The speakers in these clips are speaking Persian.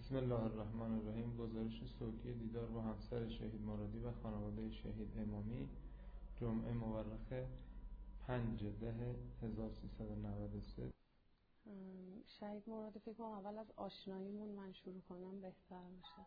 بسم الله الرحمن الرحیم. گزارش صوتی دیدار با همسر شهید مرادی و خانواده شهید امامی جمعه مورخ 5/10/1393. شهید مرادی فکر کنم اول از آشناییمون من شروع کنم بهتر میشه.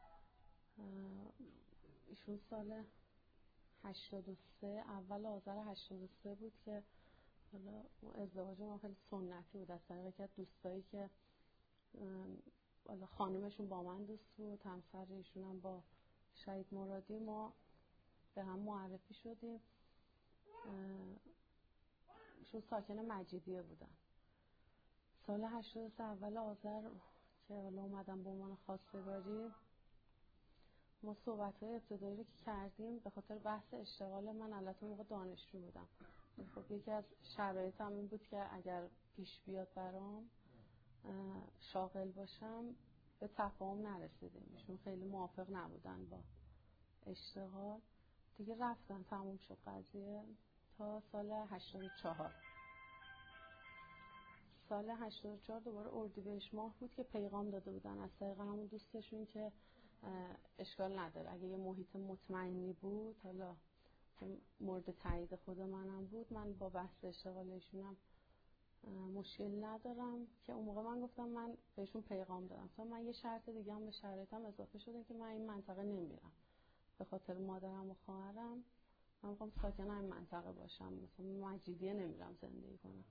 ایشون سال 83 اول آذر 83 بود که حالا ازدواج ما خیلی سنتی بود از طریق که دوستایی که حالا خانمشون با من دوست بود، همسر ایشون هم با شهید مرادی، ما به هم معرفی شدیم. ایشون ساکن مجیدیه بودن. سال 83 اول آذر که حالا اومدم به عنوان خواستگاری، ما صحبت‌های ابتدایی رو که کردیم به خاطر بحث اشتغال من، البته موقع دانشجو بودم، خب یکی از شرایطم این بود که اگر پیش بیاد برام شاغل باشم، به تفاهم نرسیدیم. ایشون خیلی موافق نبودن با اشتغال دیگه، رفتن، تموم شد قضیه. تا سال 84 دوباره اردیبهشت ماه بود که پیغام داده بودن از طریق همون دوستشون که اشکال نداره اگه یه محیط مطمئنی بود، حالا مورد تایید خود منم بود، من با بحث اشتغال ایشونم مشکل ندارم. که اون موقع من گفتم، من بهشون پیغام دادم تا من یه شرط دیگه هم به شرایطم اضافه شده که من این منطقه نمیرم به خاطر مادرم و خواهرم، من میخوام ساکن این منطقه باشم، مثلا مجیدیه نمیرم زندگی کنم.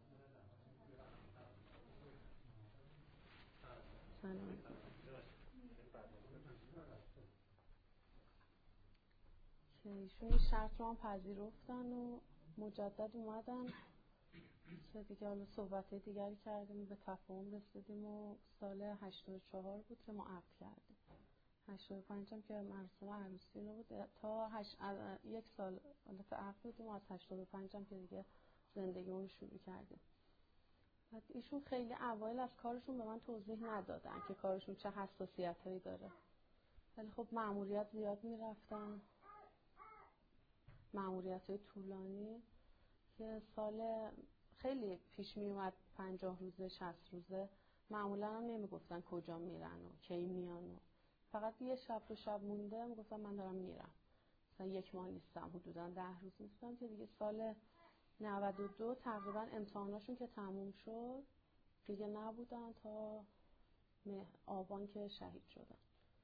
که ایشون این شرط رو هم پذیرفتن و مجدد اومدن که دیگه حالا صحبت دیگری کردیم، به تفاهم رسیدیم و سال 84 بود که ما عقد کردیم. 85 هم که مراسم عروسی رو بود. تا یک سال حالت عقد بودیم و از 85 هم که دیگه زندگیمون رو شروع کردیم. بعد ایشون خیلی اوایل از کارشون به من توضیح ندادن که کارشون چه حساسیتایی داره، ولی خب مأموریت زیاد میرفتن، مأموریت‌های طولانی که سال خیلی پیش می اومد 50 روزه 60 روزه، معمولا هم نمیگفتن کجا میرن و کی میان و فقط یه شب دو شب مونده میگفتن من دارم میرم، مثلا یک ماه نیستم، حدودا 10 روز نیستم. که دیگه سال 92 تقریبا امتحاناشون که تموم شد دیگه نبودن تا آبان که شهید شدن.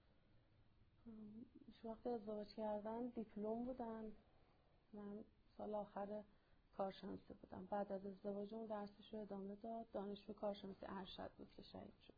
وقت ازدواج کردن دیپلم بودن، من سال آخر کارشناسی بودم. بعد از ازدواج اون درسش رو ادامه داد، دانشجو کارشناسی ارشد بود که شهید شد.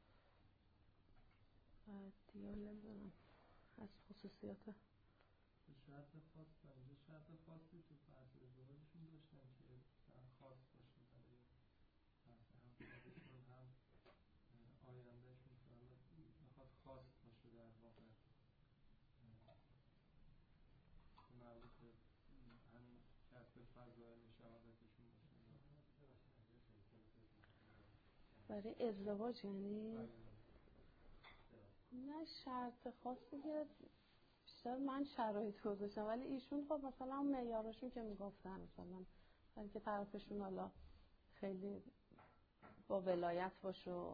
بعد دیگه نمیدونم از خصوصیات شرط خاص اینجا شرط خاصی تو فرض ازدواجشون داشتن که خاص باشه برای هم خودشون هم آیندهشون که حالا بخواد خاص باشه در واقع مربوط به همین کسب فضایل شهادتشون باشه برای ازدواج. یعنی نه شرط خاصی که بیشتر من شرایط گذاشتم، ولی ایشون خب مثلا معیاراشون که میگفتن، مثلا ولی که طرفشون حالا خیلی با ولایت باشه و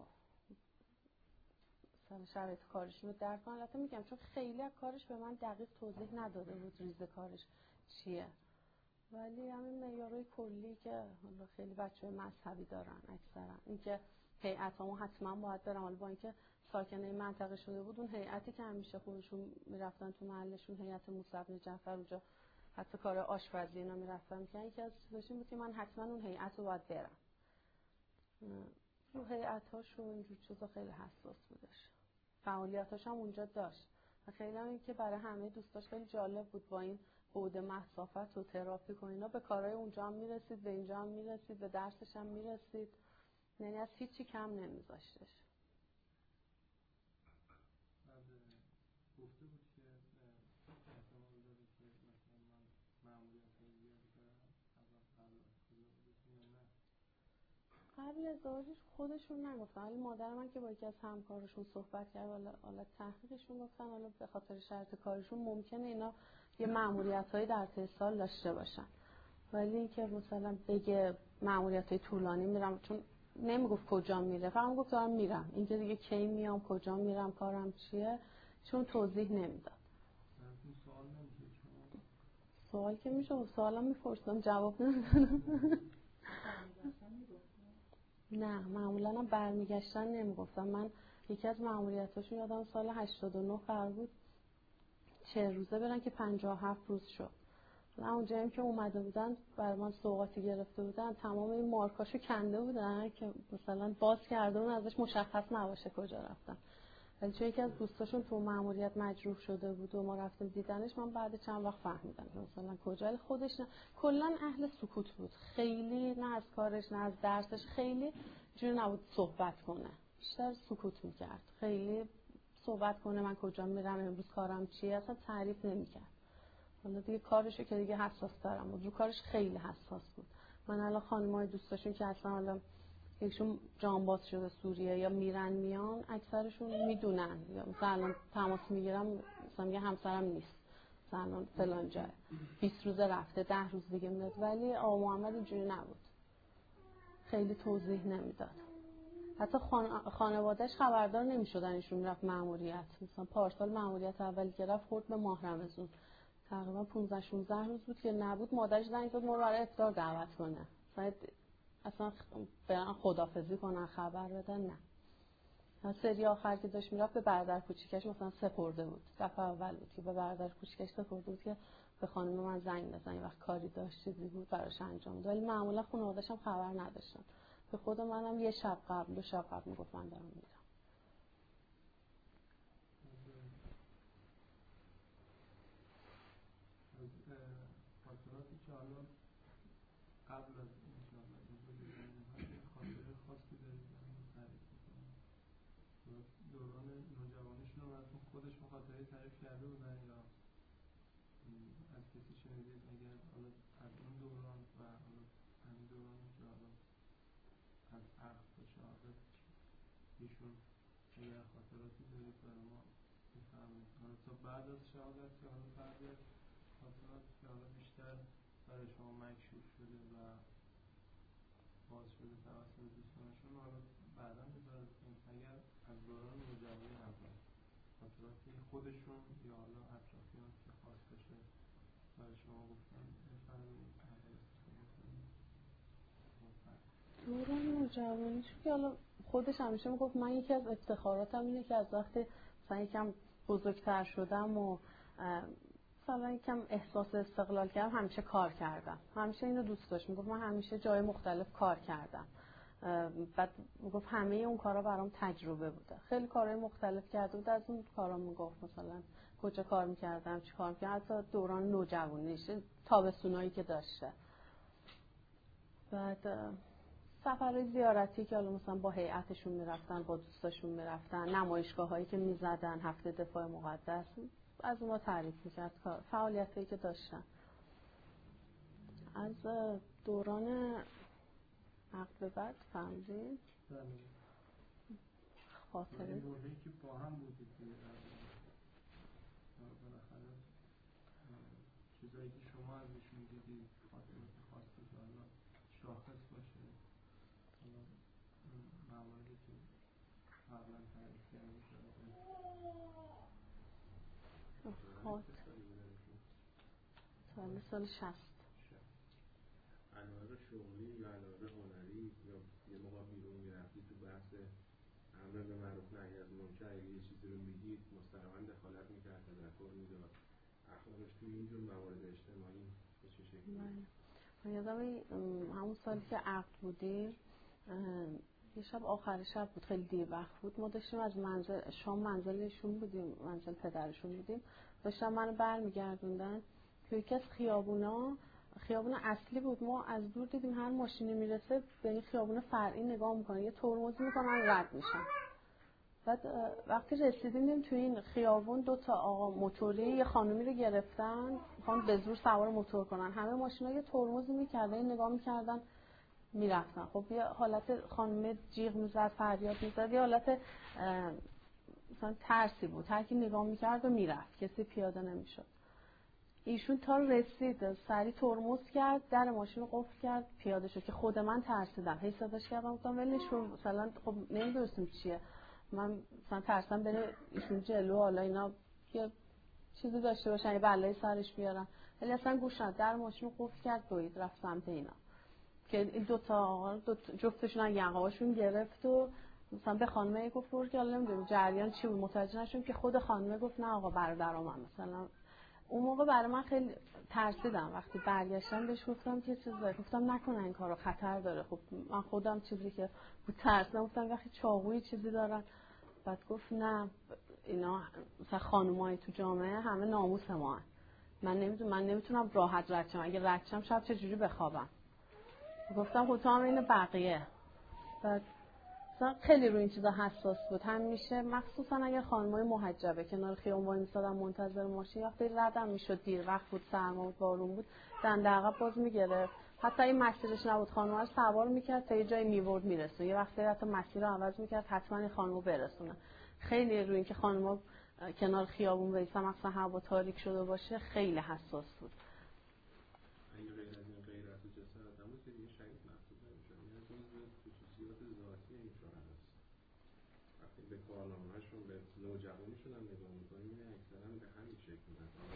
مثلا شرایط کارشون رو درک کنن. البته میگم چون خیلی از کارش به من دقیق توضیح نداده بود ریز کارش چیه، ولی همین معیارهای کلی که حالا خیلی بچه‌های مذهبی دارن اکثرا، اینکه هیئتامو حتما باید برم، حالا با اینکه ساکن این منطقه شده بود، اون هیئتی که همیشه خودشون میرفتن تو محلشون، هیئت موسی بن جعفر، اونجا حتی کار آشپزی اینا میرفتن، که یکی از چیزاش این بود که من حتما اون هیئت رو باید برم. رو هیئت‌هاش و اینجور چیزا خیلی حساس بودش، فعالیتاش هم اونجا داشت. خیلی هم این که برای همه دوستاش خیلی جالب بود، با این بعد مسافت و ترافیک و اینا به کارهای اونجا هم میرسید، به اینجا هم میرسید، به درسش هم میرسید، یعنی از هیچی کم نمیذاشتش. بعد گفته بود که احتمال داره که مثلا من معمولیت رو زیادی دارم قبل ازدواجش خودشون نگفتن، ولی مادر من که با یکی از همکارشون صحبت کرد، حالا تحقیقشون گفتن حالا به خاطر شرط کارشون ممکنه اینا یه مأموریت‌هایی در طی سال داشته باشن، ولی که مثلا بگه مأموریت‌های طولانی میرم، چون نمیگفت کجا میره، فقط گفت دارم میرم. اینکه دیگه کی میام، کجا میرم، کارم چیه، چون توضیح نمیداد. سوال که میشه، سوالم میپرسم جواب نمیدادم. نه معمولا هم برمیگشتن نمیگفتم. من یکی از مأموریتاشون یادم سال 89 قرار بود 40 روزه برن که 57 روز شد. اونجایی که اومده بودن برای من سوغاتی گرفته بودن، تمام این مارکاشو کنده بودن که مثلا باز کرده اون ازش مشخص نباشه کجا رفتن. ولی چون یکی از دوستاشون تو مأموریت مجروح شده بود و ما رفتیم دیدنش، من بعد چند وقت فهمیدم که مثلا کجا. خودش کلا اهل سکوت بود، خیلی نه از کارش نه از درسش خیلی جور نبود صحبت کنه، بیشتر سکوت میکرد. خیلی صحبت کنه من کجا میرم، امروز کارم چیه، اصلا تعریف نمیکرد. حالا دیگه کارشو که دیگه حساس دارم بود، رو کارش خیلی حساس بود. من الان خانمای دوستاشون که اصلا حالا یکشون جانباز شده سوریه یا میرن میان، اکثرشون میدونن، یا مثلا الان تماس میگیرم مثلا میگه همسرم نیست، مثلا فلان جای 20 روز رفته 10 روز دیگه میاد. ولی آقا محمد اینجوری نبود، خیلی توضیح نمیداد. حتی خانواده‌اش خبردار نمیشدن ایشون رفت مأموریت. مثلا پارسال مأموریت اولی که رفت خورد به ماه رمضان، تقریبا 15-16 روز بود که نبود. مادرش زنگ زد ما رو برای افطار دعوت کنه، اصلا برن خدافظی کنن خبر بدن. نه، سری آخر که داشت میرفت به برادر کوچیکش مثلا سپرده بود. دفعه اول بود که به برادر کوچیکش سپرده بود که به خانم من زنگ بزن، این وقت کاری داشت چیزی بود براش انجام بده. ولی معمولا خانواده‌اش هم خبر نداشتن. به خود منم یه شب قبل 2 شب قبل میگفت من دارم میرم. خاطراتی که حالا قبل از انشاءالله این خاطره خاصی دارید تعریف میکنم. دوران نوجوانیشون رو براتون خودش خاطره تعریف کرده بودن یا از کسی شنیدید؟ اگر حالا از اون دوران و حالا همین دورانی که حالا از عقل تا شهادت ایشون اگر خاطراتی دارید برای ما بفرمایید. حالا تا بعد از شهادت که حالا بعد خاطرات که حالا بیشتر برای شما مکشوف شده و باز شده توسط دوستانشون، حالا بعدا بذارید اگر از دوران نوجوانی اول خاطراتی خودشون یا حالا اطرافیان که خاص بشه برای شما گفتن بفرمایید. دوران نوجوانیش که حالا خودش همیشه میگفت من یکی از افتخاراتم اینه که از وقتی مثلا یکم بزرگتر شدم و مثلا یکم احساس استقلال کردم، همیشه کار کردم. همیشه اینو دوست داشت. میگفت من همیشه جای مختلف کار کردم. بعد میگفت همه اون کارا برام تجربه بوده. خیلی کارهای مختلف کرده بود. از اون کارا میگفت مثلا کجا کار میکردم، چی کار میکردم، حتی دوران نوجوانیش تابستونایی که داشته. بعد سفرهای زیارتی که حالا مثلا با هیئتشون میرفتن، با دوستاشون میرفتن، نمایشگاهایی که میزدن، هفته دفاع مقدس، از اونها تعریف میکرد فعالیتایی که داشتن. از دوران عقد به بعد فهمیدین؟ خاطره دورهایی که با هم بودید بالاخره چیزایی که شما ازشون دیدید، خاطرات خاصی که حالا شاخص باشه، حالا مواردی که قبلا تعریف کردید سال 60 علاقه شغلی یا علاقه هنری یا یه موقع بیرون میرفتید تو بحث امر به معروف نهی از منکر، یه چیزی رو میدید مستقیما دخالت میکرد، تذکر میداد، اخلاقش توی اینجور موارد اجتماعی به چه شکلی؟ من یادم همون سالی که عقد بودیم یه شب آخر شب بود، خیلی دیر وقت بود، ما داشتیم از منزل شام منزلشون بودیم، منزل پدرشون بودیم، داشتم منو برمیگردوندن که یکی از خیابون اصلی بود. ما از دور دیدیم هر ماشینی میرسه به این خیابون فرعی نگاه میکنه، یه ترمز میکنن رد میشن. بعد وقتی رسیدیم دیدیم توی این خیابون 2 تا آقا موتوری یه خانومی رو گرفتن، میخوان به زور سوار موتور کنن. همه ماشینا یه ترمزی میکردن، نگاه میکردن میرفتن. خب یه حالت خانم جیغ میزد، فریاد میزد، یه حالت مثلا ترسی بود، هر کی نگاه میکرد و میرفت، کسی پیاده نمیشد. ایشون تا رسید سری ترمز کرد، در ماشین رو قفل کرد، پیاده شد که خود من ترسیدم. هی صداش کردم گفتم ولش کن، مثلا خب نمی‌دونستم چیه، من مثلا ترسم بره ایشون جلو، حالا اینا که چیزی داشته باشن یه بلایی سرش بیارن. ولی اصلا گوش نداد، در ماشین رو قفل کرد، دوید رفت سمت اینا که این دو تا جفتشون یقه‌هاشون گرفت و مثلا به خانمه گفت که حالا نمیدونم جریان چی بود، متوجه نشدم که خود خانمه گفت نه آقا برادرام من. مثلا اون موقع برای من خیلی ترسیدم. وقتی برگشتم بهش گفتم که چیزی، گفتم نکنه این کارو خطر داره. خب من خودم چیزی که بود ترسیدم، گفتم وقتی چاقویی چیزی دارن. بعد گفت نه اینا مثلا خانمای تو جامعه همه ناموس ما هن. من نمیتونم راحت رد شم، اگه رد شم شب چجوری بخوابم. گفتم خب تو هم این بقیه. بعد خیلی روی این چیزا حساس بود همیشه، مخصوصا اگه خانمای محجبه کنار خیابون وای میسادن منتظر ماشین، وقتی ردم میشد دیر وقت بود، سرما بود، بارون بود، دنده عقب باز میگرفت. حتی این مسیرش نبود خانم‌ها رو سوار میکرد تا یه جایی میبرد میرسونه، یه وقتی حتی مسیر رو عوض میکرد حتما این خانمو برسونه. خیلی روی این که خانم‌ها کنار خیابون وایسن مثلا هوا تاریک شده باشه خیلی حساس بود. به کارنامه‌هاشون به نوجوانیشون هم نگاه می‌کنیم اکثرا به همین شکل مثلا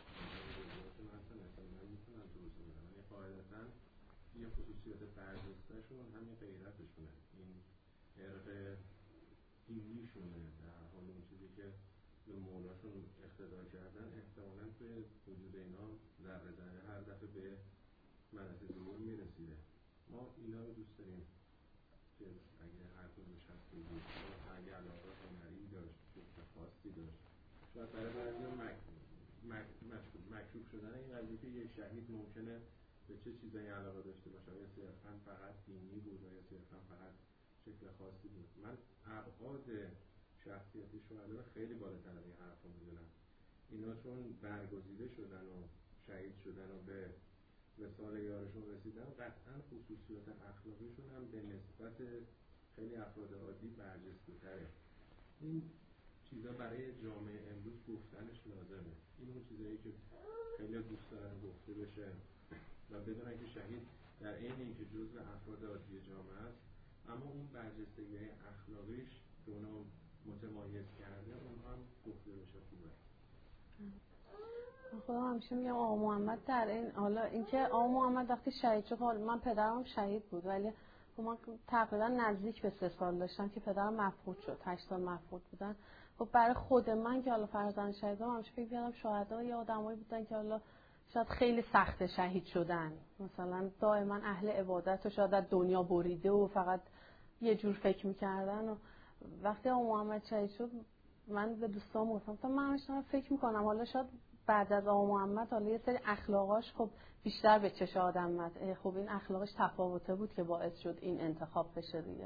من میتونم توضیح بدم، یعنی قاعدتاً یه خصوصیات برجسته‌شون همین غیرتشونه، این ارق دینیشونه، در حال اون چیزی که به مولاشون اقتدا کردن احتمالاً توی وجود اینا ذره ذره هر دفعه به منطقه ظهور میرسیده. ما اینا رو دوست داریم که اگه هر کدومش هست بگید، اگه علاقه هنری داشت، فکر خاصی داشت، شاید برای بعضی مکشوف شدن این قضیه که یه شهید ممکنه به چه چیزایی علاقه داشته باشه، یا صرفاً فقط دینی بود یا صرفاً فقط شکل خاصی بود. من ابعاد شخصیتی شهدا رو خیلی بالاتر از این حرفا می‌دونم. اینا چون برگزیده شدن و شهید شدن و به وصال یارشون رسیدن، قطعاً خصوصیات اخلاقیشون هم به نسبت خیلی افراد عادی برجسته‌تره. این چیزا برای جامعه امروز گفتنش لازمه. این اون چیزایی که خیلی دوست دارن گفته بشه و بدونن که شهید در عین اینکه جزء افراد عادی جامعه است، اما اون برجستگی اخلاقیش که اونا متمایز کرده اونها هم گفته بشه خوبه. خدا همیشه میگم آقا محمد در این، حالا اینکه آقا محمد وقتی شهید شد، من پدرم شهید بود ولی من تقریبا نزدیک به 3 سال داشتم که پدرم مفقود شد، 8 سال مفقود بودن. خب برای خود من که حالا فرزند شهیدم همیشه فکر می‌کردم شهدا یا آدمایی بودن که حالا شاید خیلی سخت شهید شدن، مثلا دائما اهل عبادت و شاید از دنیا بریده و فقط یه جور فکر می‌کردن. و وقتی آقا محمد شهید شد من به دوستام گفتم من همیشه فکر می‌کنم حالا شاید بعد از آقا محمد حالا یه سری اخلاقاش خب بیشتر به چش آدم اومد، خب این اخلاقش تفاوته بود که باعث شد این انتخاب بشه دیگه.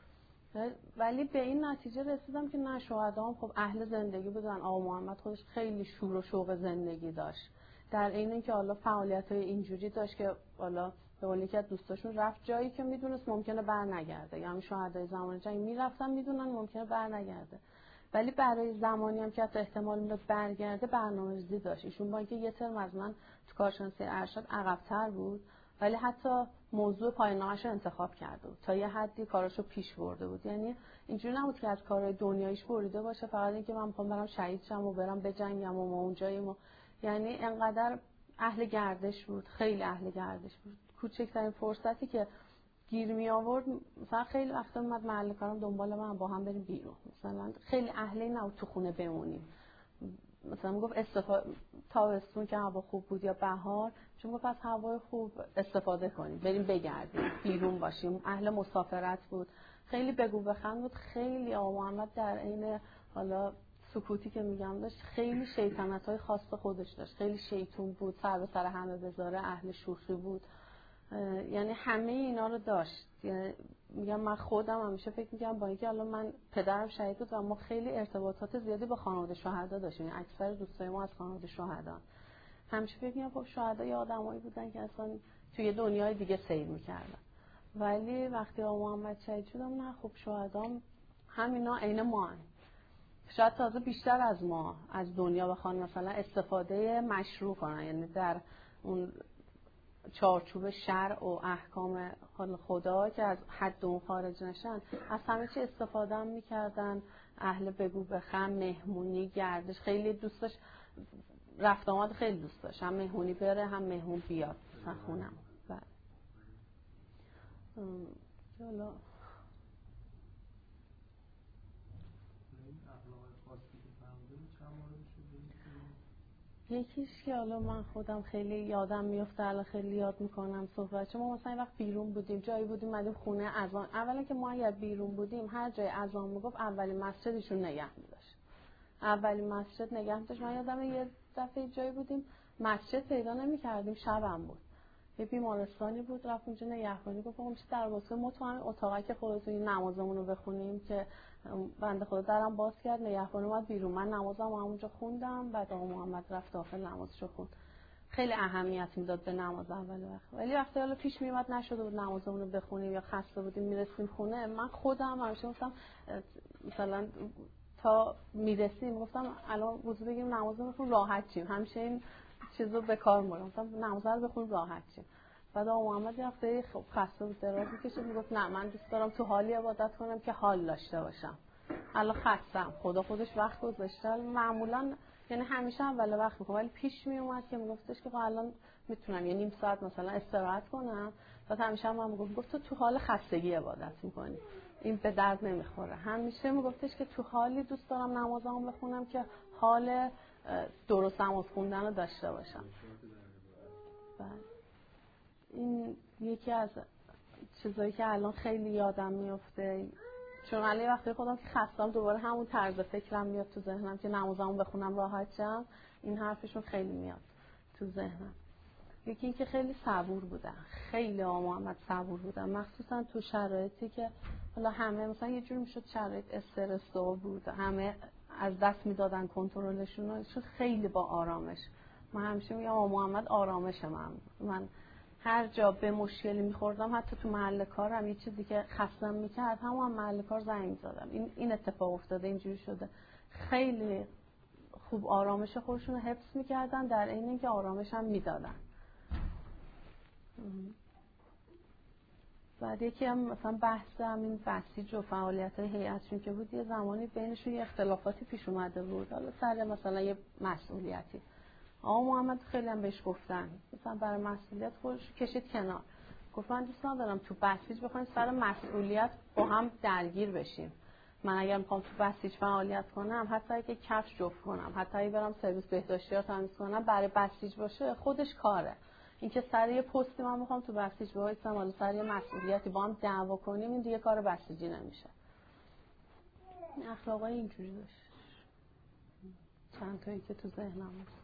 ولی به این نتیجه رسیدم که نه، شهدا هم خب اهل زندگی بودن. آقا محمد خودش خیلی شور و شوق زندگی داشت، در عین اینکه حالا فعالیت‌های اینجوری داشت که حالا به قول یکی از دوستاشون رفت جایی که میدونست ممکنه برنگرده، یعنی شهدای زمان جنگ میرفتن میدونن ممکنه برنگرده، ولی برای زمانی هم که حتی احتمال میداد برگرده برنامه‌ریزی داشت. ایشون با اینکه یه ترم از من تو کارشناسی ارشد عقب‌تر بود ولی حتی موضوع پایان‌نامه‌اش رو انتخاب کرده بود، تا یه حدی کاراشو پیش برده بود. یعنی اینجوری نبود که از کارهای دنیاییش بریده باشه فقط اینکه من می‌خوام برم شهید شم و برم بجنگم و ما اونجاییم. یعنی انقدر اهل گردش بود، خیلی اهل گردش بود. کوچکترین فرصتی که گیر می آورد، مثلا خیلی وقتا اومد محل کارم دنبال من با هم بریم بیرون، مثلا خیلی اهلی نبود تو خونه بمونیم. مثلا میگفت تابستون که هوا خوب بود یا بهار، چون گفت از هوای خوب استفاده کنیم، بریم بگردیم، بیرون باشیم. اهل مسافرت بود، خیلی بگو بخند بود. خیلی آقا محمد در عین حالا سکوتی که میگم داشت خیلی شیطنت‌های خاص خودش داشت، خیلی شیطون بود، سر به سر همه بذاره، اهل شوخی بود، یعنی همه اینا رو داشت. یعنی میگم من خودم همیشه فکر میگم با اینکه الان من پدرم شهید بود و ما خیلی ارتباطات زیادی با خانواده شهدا داشتیم، اکثر دوستای ما از خانواده شهدا، همیشه فکر میگم خب شهدا یه آدمایی بودن که اصلا توی دنیای دیگه سیر میکردن. ولی وقتی آقا محمد شهید شدم نه، خب شهدا همینا عین ما هن. شاید تازه بیشتر از ما از دنیا بخوان مثلا استفاده مشروع کنن، یعنی در اون چارچوب شرع و احکام خدا که از حد اون خارج نشن، از همه چی استفاده هم میکردن. اهل بگو بخم، مهمونی، گردش، خیلی دوست داشت، رفت آمد خیلی دوست داشت، هم مهمونی بره هم مهمون بیاد خونم. بله. حالا یکیش که حالا من خودم خیلی یادم میفته، الان خیلی یاد میکنم صحبت ما مثلا وقت بیرون بودیم، جایی بودیم اومدیم خونه اذان، اولا که ما اگر بیرون بودیم هر جای اذان میگفت اولین مسجدشون نگه می‌داشت، اولین مسجد نگه می‌داشت. من یادم یه دفعه جایی بودیم مسجد پیدا نمی‌کردیم، شبم بود، یه بیمارستانی بود، رفت اونجا نگهبانی، گفت آقا میشه در واسه ما تو همین اتاقی که خودتون نمازمون رو بخونیم، که بنده خدا درم باز کرد، نگهبان اومد بیرون، من نمازم اونجا خوندم، بعد آقا محمد رفت داخل نمازشو خوند. خیلی اهمیت میداد به نماز اول وقت. ولی وقتی حالا پیش میومد نشده بود نمازمون رو بخونیم یا خسته بودیم میرسیم خونه، من خودم همیشه گفتم مثلا تا میرسیم گفتم الان وضو بگیریم نمازمون بخونیم راحت شیم، همیشه این چیزو به کار میبرم، گفتم نماز رو بخونیم راحت شیم. بعد آقا محمد یه هفته خب خسته بود دراز می‌کشید، میگفت نه من دوست دارم تو حالی عبادت کنم که حال داشته باشم، الان خستم، خدا خودش وقت گذاشته. معمولا یعنی همیشه اول وقت میکنم، ولی پیش میومد که میگفتش که الان میتونم یه نیم ساعت مثلا استراحت کنم، بعد همیشه من میگفت تو حال خستگی عبادت میکنی، این به درد نمیخوره. همیشه میگفتش که تو حالی دوست دارم نمازامو بخونم که حال درست نماز خوندن رو داشته باشم. بله. این یکی از چیزایی که الان خیلی یادم میفته، چون الان وقتی خودم که خستم دوباره همون طرز فکرم میاد تو ذهنم که نمازامو بخونم راحت شم، این حرفشون خیلی میاد تو ذهنم. یکی این که خیلی صبور بودن، خیلی آقا محمد صبور بودن، مخصوصا تو شرایطی که حالا همه مثلا یه جوری میشد شرایط استرس بود، همه از دست میدادن کنترلشون رو، خیلی با آرامش. من همیشه میگم آقا محمد آرامش من هر جا به مشکلی میخوردم، حتی تو محل کارم یه چیزی که خستم میکرد همون محل کار زنگ میزدم، این اتفاق افتاده، اینجوری شده. خیلی خوب آرامش خودشون رو حفظ میکردن، در عین اینکه آرامش هم میدادن. بعد یکی هم مثلا بحث همین بسیج و فعالیت هیئتشون که بود، یه زمانی بینشون یه اختلافاتی پیش اومده بود، حالا سر مثلا یه مسئولیتی. آقا محمد خیلی هم بهش گفتن مثلا برای مسئولیت خودش کشید کنار، گفت من دوست ندارم تو بسیج بخوایم سر مسئولیت با هم درگیر بشیم. من اگر میخوام تو بسیج فعالیت کنم، حتی اگه کفش جفت کنم، حتی اگه برم سرویس بهداشتی رو تمیز کنم، برای بسیج باشه خودش کاره. اینکه سر یه پستی من میخوام تو بسیج بایستم، حالا سر یه مسئولیتی با هم دعوا کنیم، این دیگه کار بسیجی نمیشه. این اخلاقای اینجوری داشت. چند تایی که تو ذهنم هست.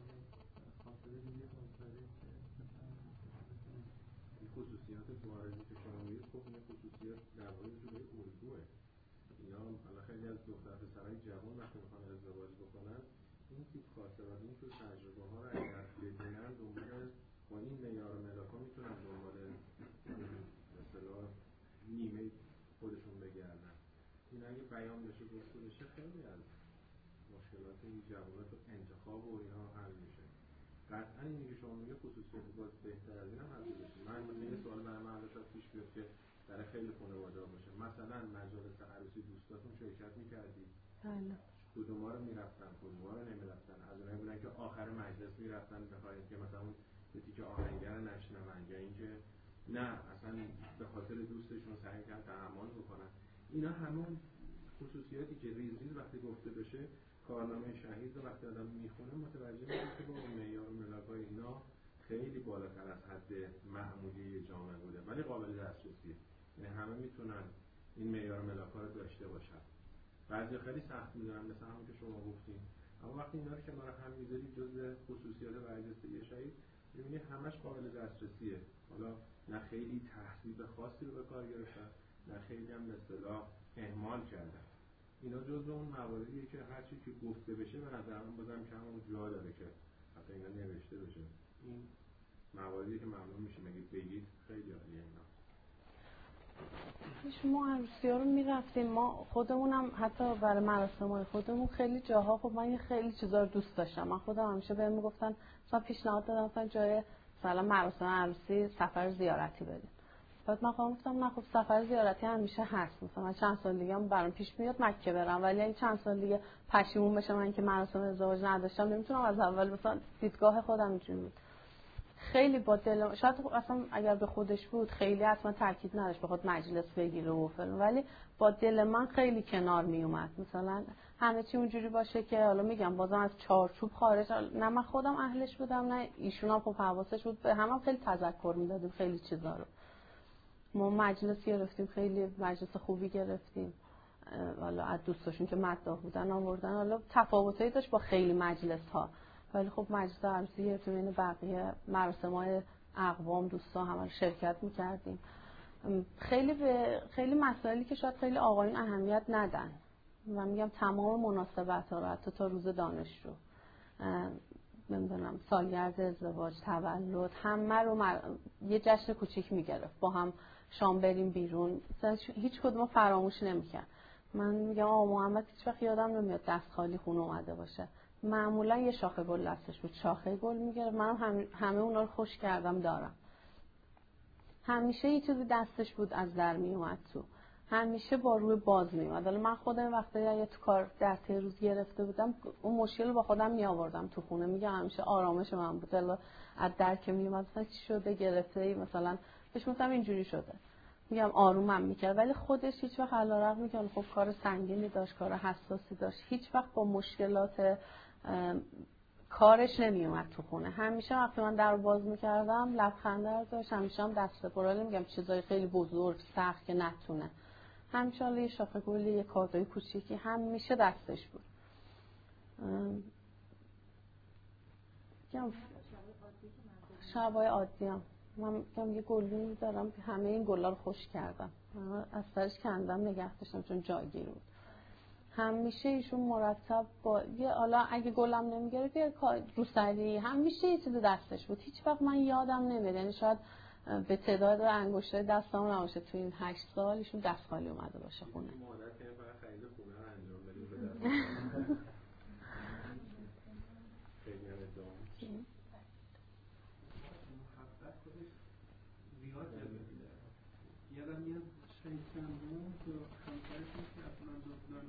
خصوصیات واردی که شما میگید، خب این خصوصیات در واقع جلوی الگوه. اینا حالا خیلی از دختر پسرای جوان وقتی میخوان ازدواج بکنن، این تیپ خاطرات، این تو تجربه ها رو اگر بدونن، دنبال با این معیار ملاکا میتونن دنبال مثلا نیمه خودشون بگردن. این اگه بیان بشه گفته بشه، خیلی از مشکلات این جوانات و انتخاب و اینها حل میشه. قطعا اینی که شما میگه خصوصیت باز بهتر از این هم حل بشه. من یه سوال برای من شاید پیش بیاد که در خیلی خانواده باشه، مثلا مجالس عروسی دوستاتون شرکت میکردید؟ بله. کدوما رو میرفتن، کدوما رو نمیرفتن؟ از اونایی بودن که آخر مجلس میرفتن بخاطر که مثلا اون تیکه آهنگر نشنون، یا اینکه نه اصلا به خاطر دوستشون سعی کردن تحمل بکنن؟ اینا همون خصوصیاتی که ریز ریز وقتی گفته بشه، کارنامه شهید رو وقتی آدم میخونه متوجه میشه که با معیار و ملاکای اینا خیلی بالاتر از حد معمولی جامعه بوده، ولی قابل دسترسیه. یعنی همه میتونن این معیار و ملاکا رو داشته باشن. بعضی خیلی سخت میدونن، مثلا همون که شما گفتین، اما وقتی اینا رو کنار هم میذاری جزء خصوصیات برجسته شهید، میبینی همش قابل دسترسیه. حالا نه خیلی تحصیل خاصی رو به کار گرفتن، نه خیلی هم به اصطلاح اهمال کردن. اینا جزء اون مواردیه که هر چی که گفته بشه به نظر من بازم کم اون جا داره که حتی اینا نوشته بشه. این مواردی که ممنون میشه مگه بگید، خیلی عالیه اینا. ما عروسی‌ها رو می‌رفتیم، ما خودمونم حتی برای مراسم‌های خودمون خیلی جاها، خب من خیلی چیزا رو دوست داشتم. من خودم همیشه بهم میگفتن مثلا پیشنهاد دادم مثلا جای مثلا مراسم عروسی سفر زیارتی بریم. بعد من گفتم نه خب سفر زیارتی همیشه هست، مثلا من چند سال دیگه هم برام پیش میاد مکه برم، ولی اگه چند سال دیگه پشیمون بشم من که مراسم ازدواج نداشتم نمیتونم از اول مثلا دیدگاه خودم اینجوری بود. خیلی با دل، شاید اصلا اگر به خودش بود خیلی حتما تاکید نداشت بخواد مجلس بگیره و فلان، ولی با دل من خیلی کنار می اومد. مثلا همه چی اونجوری باشه که حالا میگم بازم از چارچوب خارج، نه من خودم اهلش بودم نه ایشون هم خب حواسش بود، به هم خیلی تذکر میدادیم خیلی چیزا رو. ما مجلس گرفتیم، خیلی مجلس خوبی گرفتیم، حالا از دوستاشون که مداح بودن آوردن، حالا تفاوتایی داشت با خیلی مجلس ها، ولی خب مجلس عروسی گرفتیم، این بقیه مراسم‌های اقوام دوستا همه شرکت می‌کردیم. خیلی مسائلی که شاید خیلی آقایون اهمیت ندن و میگم تمام مناسبت‌ها رو حتی تا روز دانشجو، نمیدونم سالگرد ازدواج، تولد، همه رو یه جشن کوچیک میگرفت، با هم شام بریم بیرون، هیچ کدوم فراموش نمی‌کرد. من میگم آقا محمد هیچ وقت یادم نمیاد دست خالی خونه اومده باشه، معمولا یه شاخه گل دستش بود، شاخه گل میگرفت، منم همه اونا رو خوش کردم دارم. همیشه یه چیزی دستش بود از در می اومد تو، همیشه با روی باز می اومد. حالا من خودم وقتی اگه تو کار در طی روز گرفته بودم اون مشکل رو با خودم می آوردم تو خونه، میگم همیشه آرامش من بود. حالا از در که می اومد مثلا چی شده گرفته ای، مثلا بهش گفتم اینجوری شده، میگم آرومم میکرد، ولی خودش هیچ وقت علیرغم میگم خب کار سنگینی داشت، کار حساسی داشت، هیچ وقت با مشکلات کارش نمیومد تو خونه. همیشه وقتی من در رو باز میکردم لبخنده داشت، همیشه هم دست پرال، میگم چیزای خیلی بزرگ سخت که نتونه، همیشه یه شاخه گلی، یه کادوی کوچیکی همیشه دستش بود. شبای عادی هم من میگم یه گلدونی دارم که همه این گلا رو خوش کردم، از سرش کندم نگه داشتم چون جایگیر بود. همیشه ایشون مرتب با یه، حالا اگه گلم نمیگرفت یه روسری، همیشه یه چیز دستش بود. هیچ وقت من یادم نمیاد، یعنی شاید به تعداد انگشتای دستام نباشه تو این 8 سال ایشون دست خالی اومده باشه خونه. مادر که فقط خرید خونه رو انجام بدیم خیلی هم ادام محبت خودش زیاد جلوه میده. یادم میاد شهید چندون تو همسرشون که اصلا دختران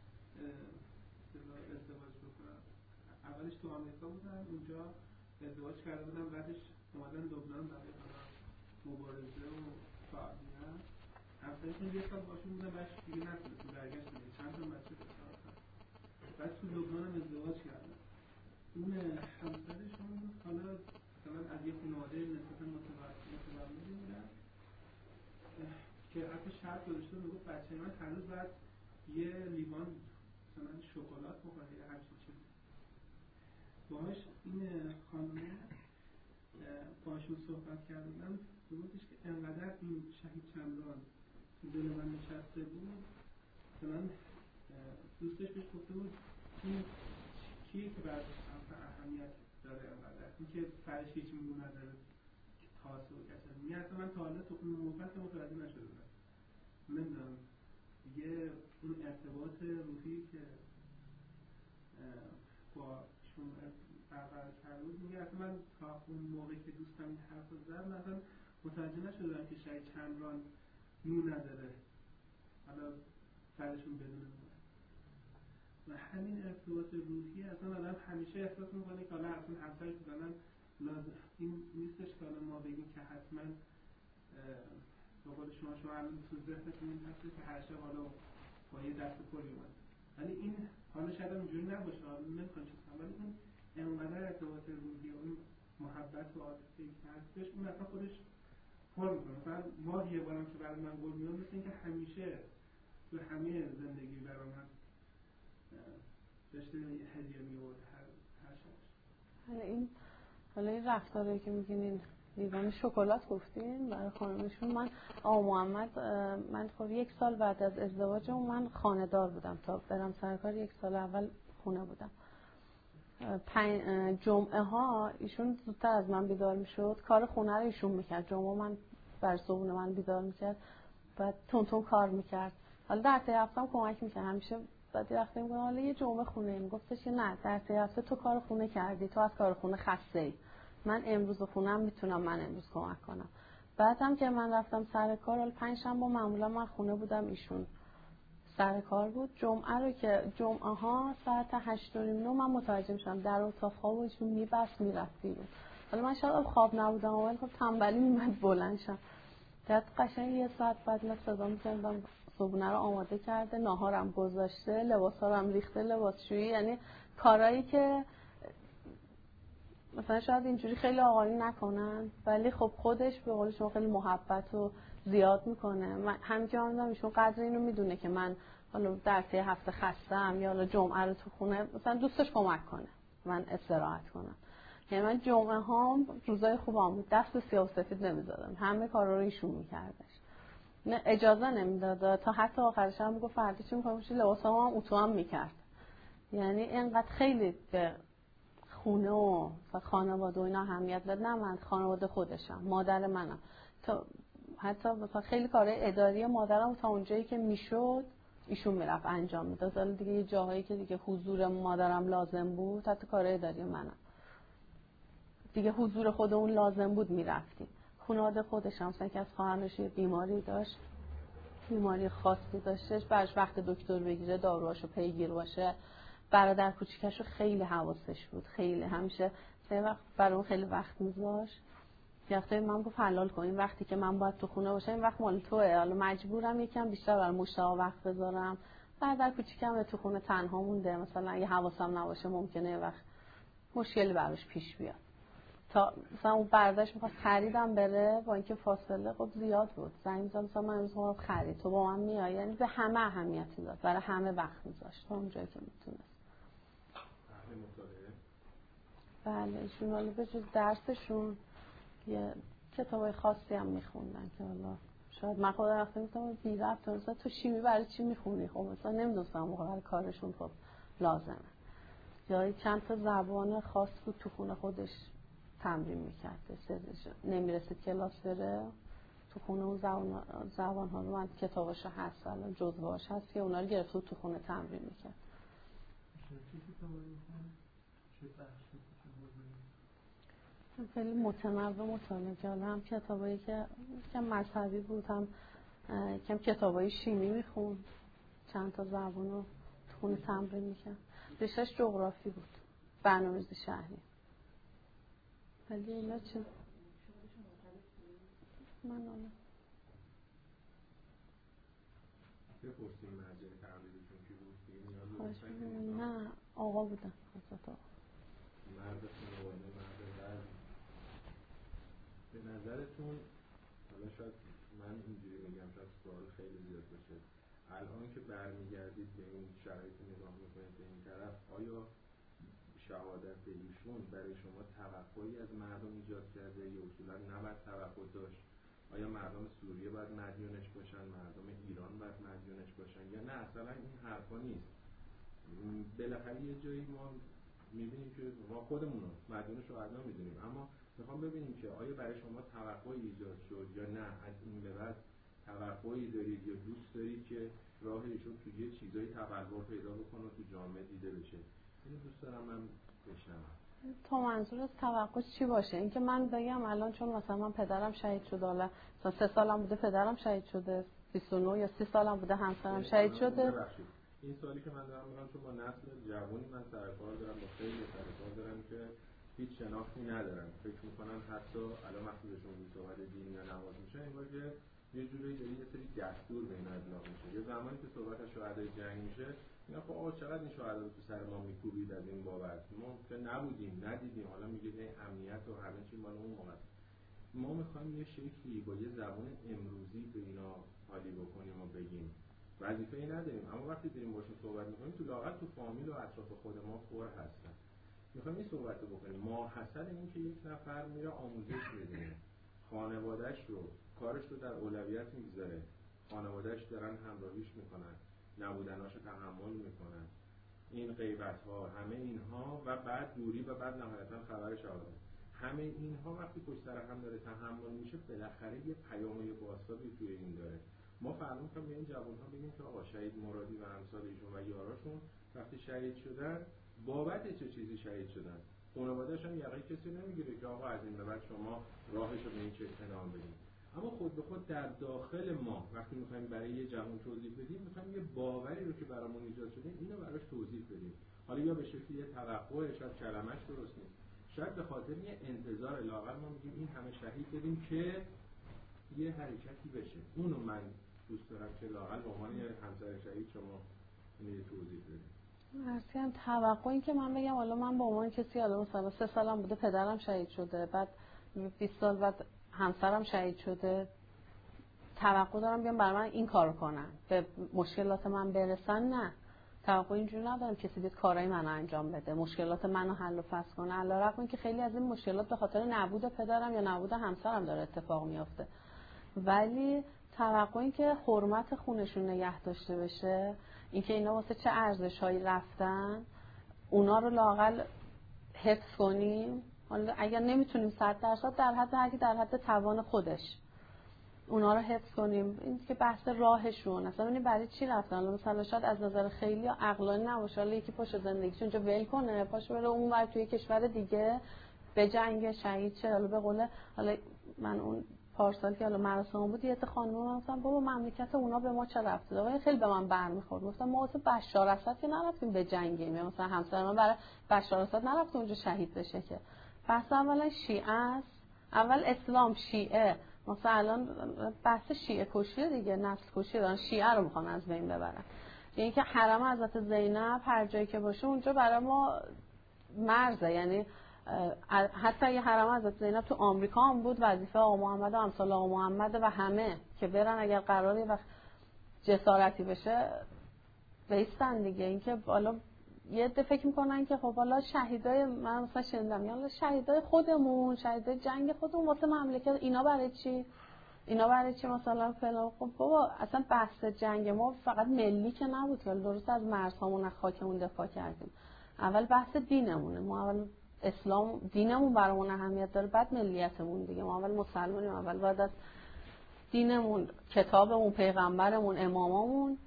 ازدواج بکنن، اولش تو آمریکا بودن، اونجا ازدواج کرده بودن، بعدش اومدن لبنان برای مبارزه و فعالیت. همسرشون یه سال باشون بودن، بعدش دیگه نتونستن برگشتن، چند تا بچه داشتن، بعد تو لبنان هم ازدواج کردن. اون همسرشون حالا مثلا از یه خانواده نسبتا متوسطی بودن که حتی شرط گذاشته میگفت بچه من هنوز باید یه لیوان مثلا شکلات بخوره یا همچین چیزی. باهاش این خانمه باشون صحبت کردن، بودش که انقدر این شهید چمران تو دل من نشسته بود، مثلا دوستش بهش گفته بود این کیه که برای اهمیت داره انقدر، این که فرش هیچ میگو نداره تاسه و کسر میگه. اصلا من تا حالا تو اون موقت متوجه نشده بودم، نمیدونم یه اون ارتباط روحی که با شما برقرار کرده بود، میگه اصلا من تا اون موقعی که دوستم این حرف رو زد من اصلا متوجه نشدم که شاید چمران نون نداره، حالا فرشون بدون نون. و همین ارتباط روحی اصلا آدم همیشه احساس میکنه که حالا اصلا همسرش بزنن لازم این نیستش که حالا ما بگیم که حتما به قول شما الان تو ذهنتون این هست که هر شب حالا با یه دست پلی اومد، ولی این حالا شاید اینجوری نباشه، حالا نمیخوام چیز کنم، ولی این انقدر ارتباط روحی و این محبت و عاطفه که هستش اون اصلا خودش پر میکنه. مثلا ماه یه بارم که برای من گل میاد، مثل اینکه همیشه تو همه زندگی برای من داشته هدیه میورد هر شب. حالا این رفتاری که میگین این لیوان شکلات گفتین برای خانمشون، من محمد من خب 1 سال بعد از ازدواجم من خانه دار بودم، تا برم سر کار 1 سال اول خونه بودم. جمعه ها ایشون زودتر از من بیدار میشد، کار خونه رو ایشون میکرد، جمعه من بر صبحونه من بیدار میکرد، بعد تون کار میکرد. حالا در طی هفته‌ام کمک میکرد همیشه. بعد وقتی میگم حالا یه جمعه خونه میگفتش که نه در طی هفته تو کار خونه کردی، تو از کار خونه خسته‌ای، من امروز خونم میتونم من امروز کمک کنم. بعدم که من رفتم سر کار، حالا پنجشنبه معمولا من خونه بودم، ایشون سر کار بود. جمعه رو که جمعه ها ساعت 8:30 من متوجه میشم در اتاق خواب ایشون میبست میرفتی. حالا من شاید خواب نبودم ولی خب تنبلی میمد بلند شم. بعد قشنگ یه ساعت بعد من صدا می‌کردم صبحونه رو آماده کرده، ناهارم گذاشته، لباسا رو هم ریخته، لباسشویی، یعنی کارهایی که مثلا شاید اینجوری خیلی آقایون نکنن ولی خب خودش به قول شما خیلی محبت رو زیاد میکنه. من همین که من ایشون قدر اینو میدونه که من حالا در طی هفته خستم یا حالا جمعه رو تو خونه مثلا دوستش کمک کنه من استراحت کنم. یعنی من جمعه ها روزای خوبم بود، دست سیاه و سفید نمیذادم، همه کارا رو ایشون میکردش، نه اجازه نمیداد تا حتی آخرش هم میگفت فردا چی می‌خوام لباسام هم اتو هم میکرد. یعنی اینقدر خیلی به خونه و خانواده و اینا اهمیت داد. نه من خانواده خودشم، مادر منم، تا حتی مثلا خیلی کارهای اداری مادرم تا اونجایی که میشد ایشون میرفت انجام میداد. حالا دیگه یه جاهایی که دیگه حضور مادرم لازم بود، حتی کارهای اداری منم دیگه حضور خودمون لازم بود میرفتیم. خانواده خودشم مثلا که از خواهرش بیماری داشت، بیماری خاصی داشتش، براش وقت دکتر بگیره، داروهاشو پیگیر باشه. برادر کوچیکشو خیلی حواسش بود، خیلی همیشه سه وقت برام خیلی وقت میذاشت. وقتی من گفت حلال کن این وقتی که من باید تو خونه باشم این وقت مال توئه، حالا مجبورم یکم بیشتر برای مشتاق وقت بذارم. برادر کوچیکم تو خونه تنها مونده، مثلا اگه حواسم نباشه ممکنه یه وقت مشکلی براش پیش بیاد. تا مثلا اون برداشت میخواد خریدم بره با اینکه فاصله خب زیاد بود، زنگ می‌زد مثلا من امروز میخوام خرید، تو با من میای؟ یعنی به همه اهمیت میداد، برای همه وقت میذاشت تا اونجایی که میتونست. بله ایشون حالا به جز درسشون یه کتابای خاصی هم میخوندن که حالا شاید من خودم وقتی میگم بی ربط، مثلا تو شیمی برای چی میخونی؟ خب مثلا نمیدونستم موقع کارشون خب لازمه. یا چند تا زبان خاص بود تو خونه خودش تمرین میکرد، نمیرسید کلاس بره تو خونه اون زبان ها رو من کتاباش هست الان جزوهاش هست که اونا رو گرفت تو خونه تمرین میکرد. خیلی متنوع مطالعه کردم، هم کتابایی که مذهبی بود، هم کتابای شیمی میخوند، چند تا زبان رو تو خونه تمرین میکرد. رشته‌اش جغرافی بود، برنامه‌ریزی شهری. ولی اینا چه؟ من آنه بپرسیم مرجع تقلیدتون کی بود؟ دیگه نه آقا بودن، حضرت آقا. مرد خانواده، مرد قلب. به نظرتون حالا شاید من اینجوری بگم، شاید سوال خیلی زیاد باشه، الان که برمیگردید به این شرایط نگاه میکنید به این طرف، آیا شهادت ایشون برای شما توقعی از مردم ایجاد کرده یا اصولا نباید توقع داشت؟ آیا مردم سوریه باید مدیونش باشن، مردم ایران باید مدیونش باشن، یا نه اصلا این حرفا نیست؟ بالاخره یه جایی ما میبینیم که ما خودمون رو مدیون شهدا میدونیم، اما میخوام ببینیم که آیا برای شما توقعی ایجاد شد یا نه از این به بعد توقعی دارید یا دوست دارید که راه ایشون توی یه چیزایی تبلور پیدا بکنه و تو جامعه دیده بشه؟ اینو دوست دارم من بشنوم. تو منظور از توقع چی باشه؟ اینکه من بگم الان چون مثلا من پدرم شهید شده، حالا 3 سالم بوده پدرم شهید شده، 29 یا 30 سالم بوده همسرم شهید شده. این سوالی که من دارم میگم چون با نسل جوانی من سرکار دارم، با خیلی سرکار دارم که هیچ شناختی ندارم، فکر میکنم حتی الان وقتی بهشون صحبت دین یا نماز میشه انگار که یه جوری داری یه سری دستور به این اطلاق میشه. یه زمانی که صحبت از شهدای جنگ میشه میگن خب آقا چقدر این شهدا رو تو سر ما میکوبید از این بابت، ما که نبودیم ندیدیم، حالا میگه این امنیت و همه چی مال اون موقع. ما میخوایم یه شکلی با یه زبان امروزی به اینا حالی بکنیم و بگیم، وظیفه ای نداریم، اما وقتی داریم باشون صحبت میکنیم تو لااقل تو فامیل و اطراف خود ما پر هستن، میخوایم این صحبت رو بکنیم. ماحصل این که یک نفر میره آموزش میبینه، خانوادهش رو کارش رو در اولویت میگذاره، خانوادهش دارن همراهیش میکنن، نبودناش رو تحمل میکنن، این غیبت ها همه اینها و بعد دوری و بعد نهایتا خبر شهادت، همه اینها وقتی پشت سر هم داره تحمل میشه بالاخره یه پیام و یه بازتابی توی این داره. ما فردا می‌خوایم به این جوان‌ها بگیم که آقا شهید مرادی و امثال ایشون و یاراشون وقتی شهید شدن بابت چه چیزی شهید شدن؟ خانواده‌اش هم یقه کسی نمیگیره که آقا از این به بعد شما راهشو به این چه ادامه بدید. اما خود به خود در داخل ما وقتی می‌خوایم برای یه جوان توضیح بدیم، می‌خوایم یه باوری رو که برامون ایجاد شده اینو براش توضیح بدیم. حالا یا به شکلی توقع، شاید کلمش درست نیست، شاید به خاطر یه انتظار لااقل ما میگیم این همه شهید بدیم که یه حرکتی بشه. اونو من دوست دارم که لااقل به عنوان همسر شهید شما اینو توضیح بدید. مرسی. هم توقع این که من بگم حالا من به عنوان کسی حالا مثلا 3 سالم بوده پدرم شهید شده، بعد 20 سال بعد همسرم شهید شده، توقع دارم بیام برای من این کارو کنن به مشکلات من برسن؟ نه، توقع اینجوری ندارم کسی بیاد کارهای منو انجام بده، مشکلات منو حل و فصل کنه. علیرغم اینکه خیلی از این مشکلات به خاطر نبود پدرم یا نبود همسرم داره اتفاق میافته، ولی توقع این که حرمت خونشون نگه داشته بشه، اینکه اینا واسه چه ارزش‌هایی رفتن اونا رو لااقل حفظ کنیم. حالا اگر نمیتونیم 100% در حد هر کی در حد توان خودش اونا رو حفظ کنیم. این که بحث راهشون اصلا ببینید برای چی رفتن. حالا مثلا شاید از نظر خیلی عقلانی نباشه، حالا یکی پاشه زندگیش اونجا ول کنه، پاشه بره اونور توی کشور دیگه به جنگ شهید شه. حالا به قول حالا من اون پارسال که حالا مراسم بود یه خانم گفتم بابا مملکت اونا به ما چه ربطی داره؟ خیلی به من برمیخورد. گفتم ما واسه بشار اسد که نرفتیم به جنگیم، یا مثلا همسر من برای بشار اسد نرفت اونجا شهید بشه که. پس اولا شیعه است، اول اسلام شیعه، مثلا الان بحث شیعه کشی دیگه، نسل کشی دارن، شیعه رو میخوان از بین ببرن. یعنی که حرم حضرت زینب هر جایی که باشه اونجا برای ما مرزه. یعنی حتی یه حرم حضرت زینب تو آمریکا هم بود، وظیفه آقا محمد و امثال آقا محمد و همه که برن اگر قراره وقت جسارتی بشه بیستن دیگه. اینکه حالا یه عده فکر میکنن که خب حالا شهیدای من مثلا شنیدم یا شهیدای خودمون، شهیدای جنگ خودمون واسه مملکت اینا برای چی؟ اینا برای چی مثلا فلان؟ خب بابا اصلا بحث جنگ ما فقط ملی که نبود که درست از مرزهامون از خاکمون دفاع کردیم. اول بحث دینمونه، ما اول اسلام دینمون برامون اهمیت داره، بعد ملیتمون دیگه. ما اول مسلمانیم، اول باید از دینمون، کتابمون، پیغمبرمون، امامامون.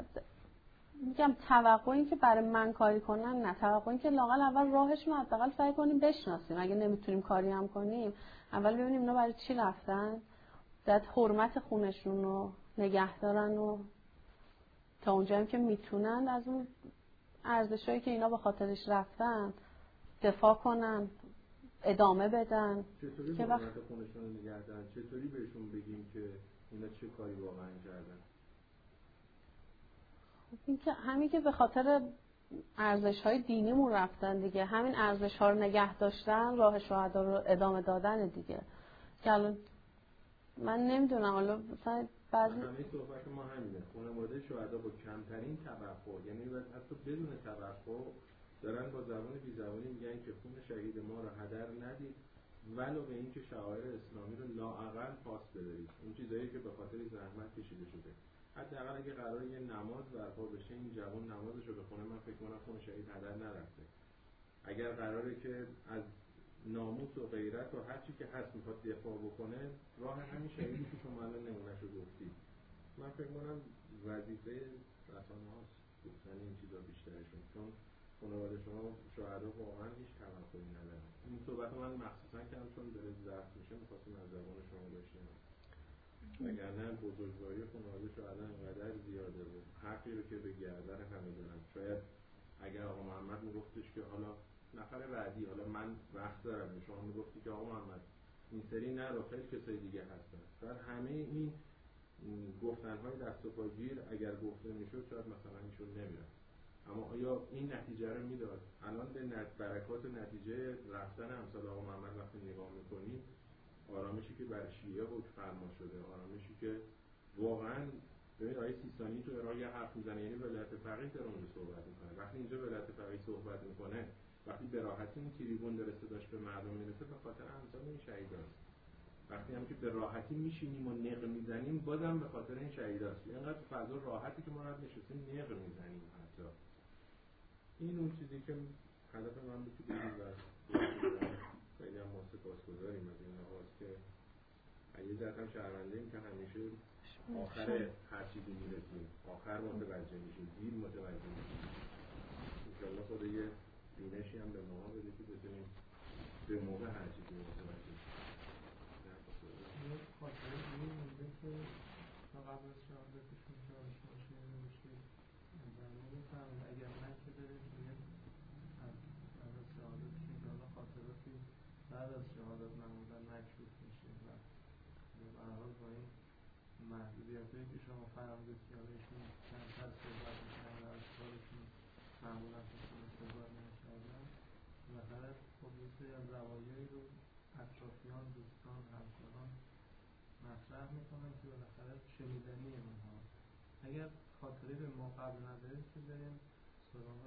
میگم توقع این که برای من کاری کنن نه، توقع این که لااقل اول راهشون رو حداقل سعی کنیم بشناسیم، اگه نمیتونیم کاری هم کنیم اول ببینیم اینا برای چی رفتن، بعد حرمت خونشون رو نگه دارن و تا اونجایی که میتونن از اون ارزشایی که اینا به خاطرش رفتن دفاع کنن، ادامه بدن. چطوری حرمت خونشون رو نگه دارن؟ چطوری بهشون بگیم که اینا چه کاری واقعا کردن؟ این که همین که به خاطر ارزش‌های دینیمون رفتن دیگه، همین ارزش‌ها رو نگه داشتن، راه شهدا رو ادامه دادن دیگه. که الان من نمیدونم حالا مثلا بعضی همه صحبت ما همینه، خانواده شهدا با کمترین توقع، یعنی حتی بدون توقع دارن با زبان بی زبانی میگن که خون شهید ما رو هدر ندید ولو به این که شعائر اسلامی رو لااقل پاس بدارید. اون چیزایی که به خاطر زحمت کشیده شده، حداقل اگه قراره یه نماز برپا بشه این جوان نمازشو بخونه، من فکر کنم خون شهید هدر نرفته. اگر قراره که از ناموس و غیرت و هر چی که هست میخواد دفاع بکنه، راه همین شهیدی که شما الان نمونهشو گفتید. من فکر کنم وظیفه رسانه‌هاست گفتن این چیزا بیشترشون، چون خانواده شما شهدا واقعا هیچ توقعی ندارن. این صحبت من مخصوصا کردم چون داره ضبط میشه، می‌خواستم از زبان شما بشنوم. وگرنه بزرگواری خانواده شهدا اینقدر زیاده و حقی رو که به گردن همه دارن. شاید اگر آقا محمد میگفتش که حالا نفر بعدی، حالا من وقت دارم، شما میگفتی که آقا محمد این سری نرو، خیلی کسای دیگه هستن، در همه این گفتن‌های دست و پاگیر اگر گفته میشد شاید مثلا ایشون نمیرفت. اما آیا این نتیجه رو میداد؟ الان به برکات و نتیجه رفتن امثال آقا محمد وقتی نگاه میکنیم، آرامشی که بر شیعه بود فرما شده، آرامشی که واقعا ببین آیه سیستانی تو ارائه حرف میزنه، یعنی ولایت فقیه داره اونجا صحبت میکنه. وقتی اینجا ولایت فقیه صحبت میکنه، وقتی به راحتی این تریبون داره صداش به مردم میرسه، به خاطر امثال این شهیداست. وقتی هم که به راحتی میشینیم و نق میزنیم، بازم به خاطر این شهیداست. اینقدر فضا راحتی که ما راحت نشستیم نق میزنیم. حتی این اون چیزی که هدف من بود که بگیم و خیلی هم ما سپاسگزاریم از این لحاظ که یه ذات هم شهرونده‌ایم که همیشه آخر هر چیزی میرسیم، آخر متوجه میشیم، دیر متوجه میشیم. انشاءالله خدا یه بینشی هم به ما بده که بتونیم به موقع هر چیزی متوجه میشیم. یه خاطره دیگه مونده که تا قبل از شهادتشون شهادتشون نمیشه در نمیفهمیم اگر من که داریم دیگه از شهادتشون که حالا خاطراتی بعد از شهادت معمولا مکشوف میشه و به هر حال با این محدودیتایی که شما فرمودید که حالا ایشون کمتر صحبت میکنن و از کارشون معمولا کشون استفاده نمیکردن بالاخره خب یه سری از زوایایی رو اطرافیان، دوستان، همکاران مطرح میکنن که بالاخره شنیدنی اونها. اگر خاطره به ما قبل ندارید که بریم سراغ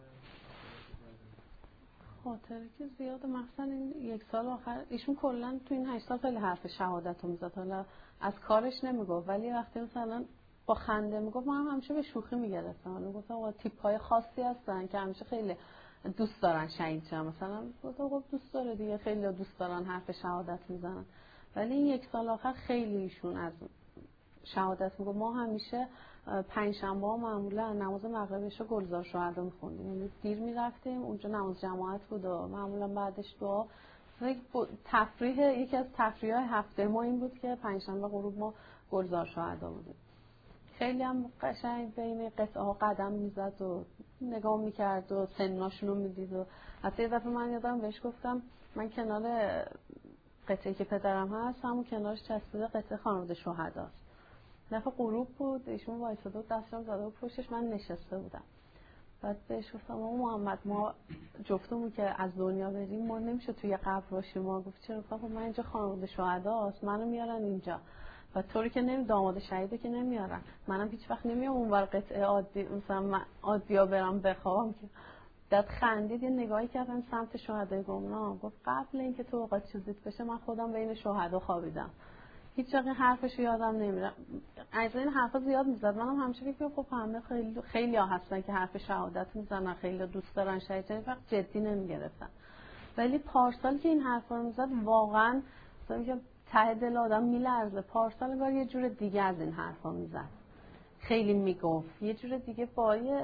خاطره که زیاده. مثلا این یک سال آخر ایشون کلا تو این 8 سال خیلی حرف شهادت رو میزد. حالا از کارش نمیگفت ولی وقتی مثلا با خنده میگفت من همیشه به شوخی میگرفتم. حالا گفتم آقا تیپ‌های خاصی هستن که همیشه خیلی دوست دارن شهید شن. مثلا گفتم خب دوست داره دیگه، خیلی دوست دارن حرف شهادت میزنن. ولی این یک سال آخر خیلی ایشون از شهادت میگفت. ما همیشه پنجشنبه ها معمولا نماز مغربش رو گلزار شهدا میخوندیم، یعنی دیر میرفتیم اونجا، نماز جماعت بود و معمولا بعدش دعا. تفریح، یکی از تفریح‌های هفته ما این بود که پنجشنبه غروب ما گلزار شهدا بودیم. خیلی هم قشنگ بین قطعه ها قدم میزد و نگاه میکرد و سناشون رو میدید. و حتی یه دفعه من یادم بهش گفتم من کنار قطعه که پدرم هست همون کنارش چسبیده قطعه خانواده شهداست. دفعه غروب بود، ایشون وایساده بود دستم زده بود پشتش، من نشسته بودم. بعد بهش گفتم محمد ما جفتمون که از دنیا بریم ما نمیشه توی قبر باشیم. ما گفت چرا؟ گفتم من اینجا خانواده شهداست، منو میارن اینجا و طوری که داماد شهیده که نمیارن، منم هیچ وقت نمیام اونور قطعه عادی مثلا من عادیا برم بخوام. که داد خندید، یه نگاهی کردم سمت شهدای گمنام، گفت قبل اینکه تو اوقات چیزیت بشه من خودم بین شهدا خوابیدم. هیچ وقت حرفش یادم نمیره. از این حرفا زیاد میزد. منم همیشه فکر می‌کردم خب همه خیلی ها هستن که حرف شهادت میزنن، خیلی دوست دارن شهید شدن، فقط جدی نمیگرفتن. ولی پارسال که این حرفا رو میزد واقعا مثلا ته دل آدم میلرزه. پارسال انگار یه جور دیگه از این حرفا میزد، خیلی میگفت یه جور دیگه، با یه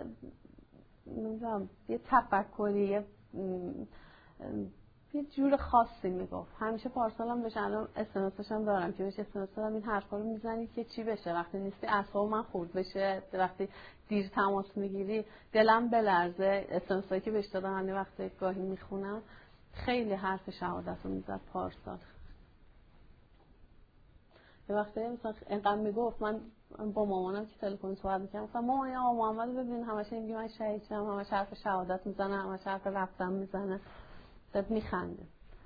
تفکری، یه جور خاصی میگفت. همیشه پارسال هم بهش، الان اسمسش هم دارم که بهش اسمس دارم، این حرفا رو میزنی که چی بشه وقتی نیستی، اعصاب من خورد بشه، وقتی دیر تماس میگیری دلم بلرزه. اسمسایی که بهش دادم همین وقتی گاهی میخونم خیلی حرف شهادت رو میزد پارسال. یه وقتی مثلا اینقدر میگفت من با مامانم که تلفن صحبت می‌کردم مثلا مامان یا محمد ببین همش میگه من شهید شدم، همش حرف شهادت میزنه، همش حرف رفتن میزنه. داد میخنده.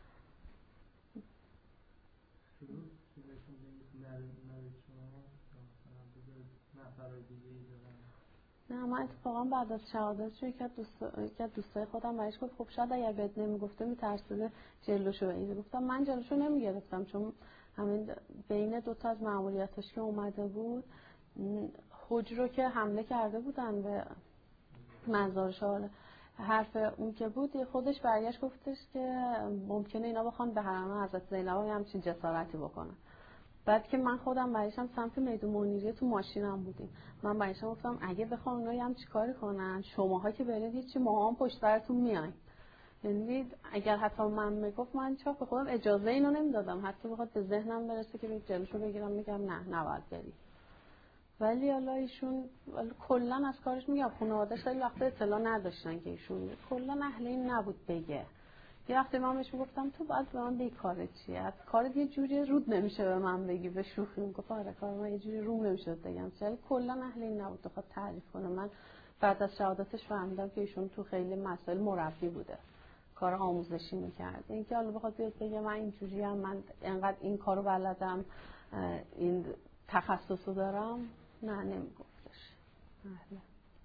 نه من اتفاقا بعد از شهادتش یکی از دوستای خودم بهش گفت خب شاید اگر بهت نمیگفته میترسیده جلوشو بگیری. گفتم من جلوشو نمیگرفتم، چون همین بین دوتا از مأموریتاش که اومده بود حج رو که حمله کرده بودن به مزار شاه، حرف اون که بود خودش برگشت گفتش که ممکنه اینا بخوان به حرم حضرت زینب همچین جسارتی بکنن. بعد که من خودم برایشم سمت میدون منیریه تو ماشینم بودیم، من برایشم گفتم اگه بخوام اونا هم چیکار کنن شماها که برید هیچی، ما هم پشت سرتون میایم. یعنی اگر حتی من میگفت من چاپ به خودم اجازه اینو نمیدادم، حتی بخواد به ذهنم برسه که جلوشو بگیرم میگم نه نباید بری. ولی حالا ایشون کلا از کارش میگم خانواده‌اش خیلی وقت اطلاع نداشتن که ایشون کلا اهل این نبود بگه. یه وقتی من بهش میگفتم تو باید به من بگی کارت چیه، کارت یه جوری رود نمیشه به من بگی، به شوخی میگفت آره کار من یه جوری روم نمیشه بگم، ولی کلا اهل این نبود بخواد تعریف کنه. من بعد از شهادتش فهمیدم که ایشون تو خیلی مسائل مربی بوده، کار آموزشی میکرد. اینکه حالا بخواد بیاد بگه من اینجوری ام، من اینقدر این کارو بلدم، این تخصصو دارم، نه نمیگفتش. اهلا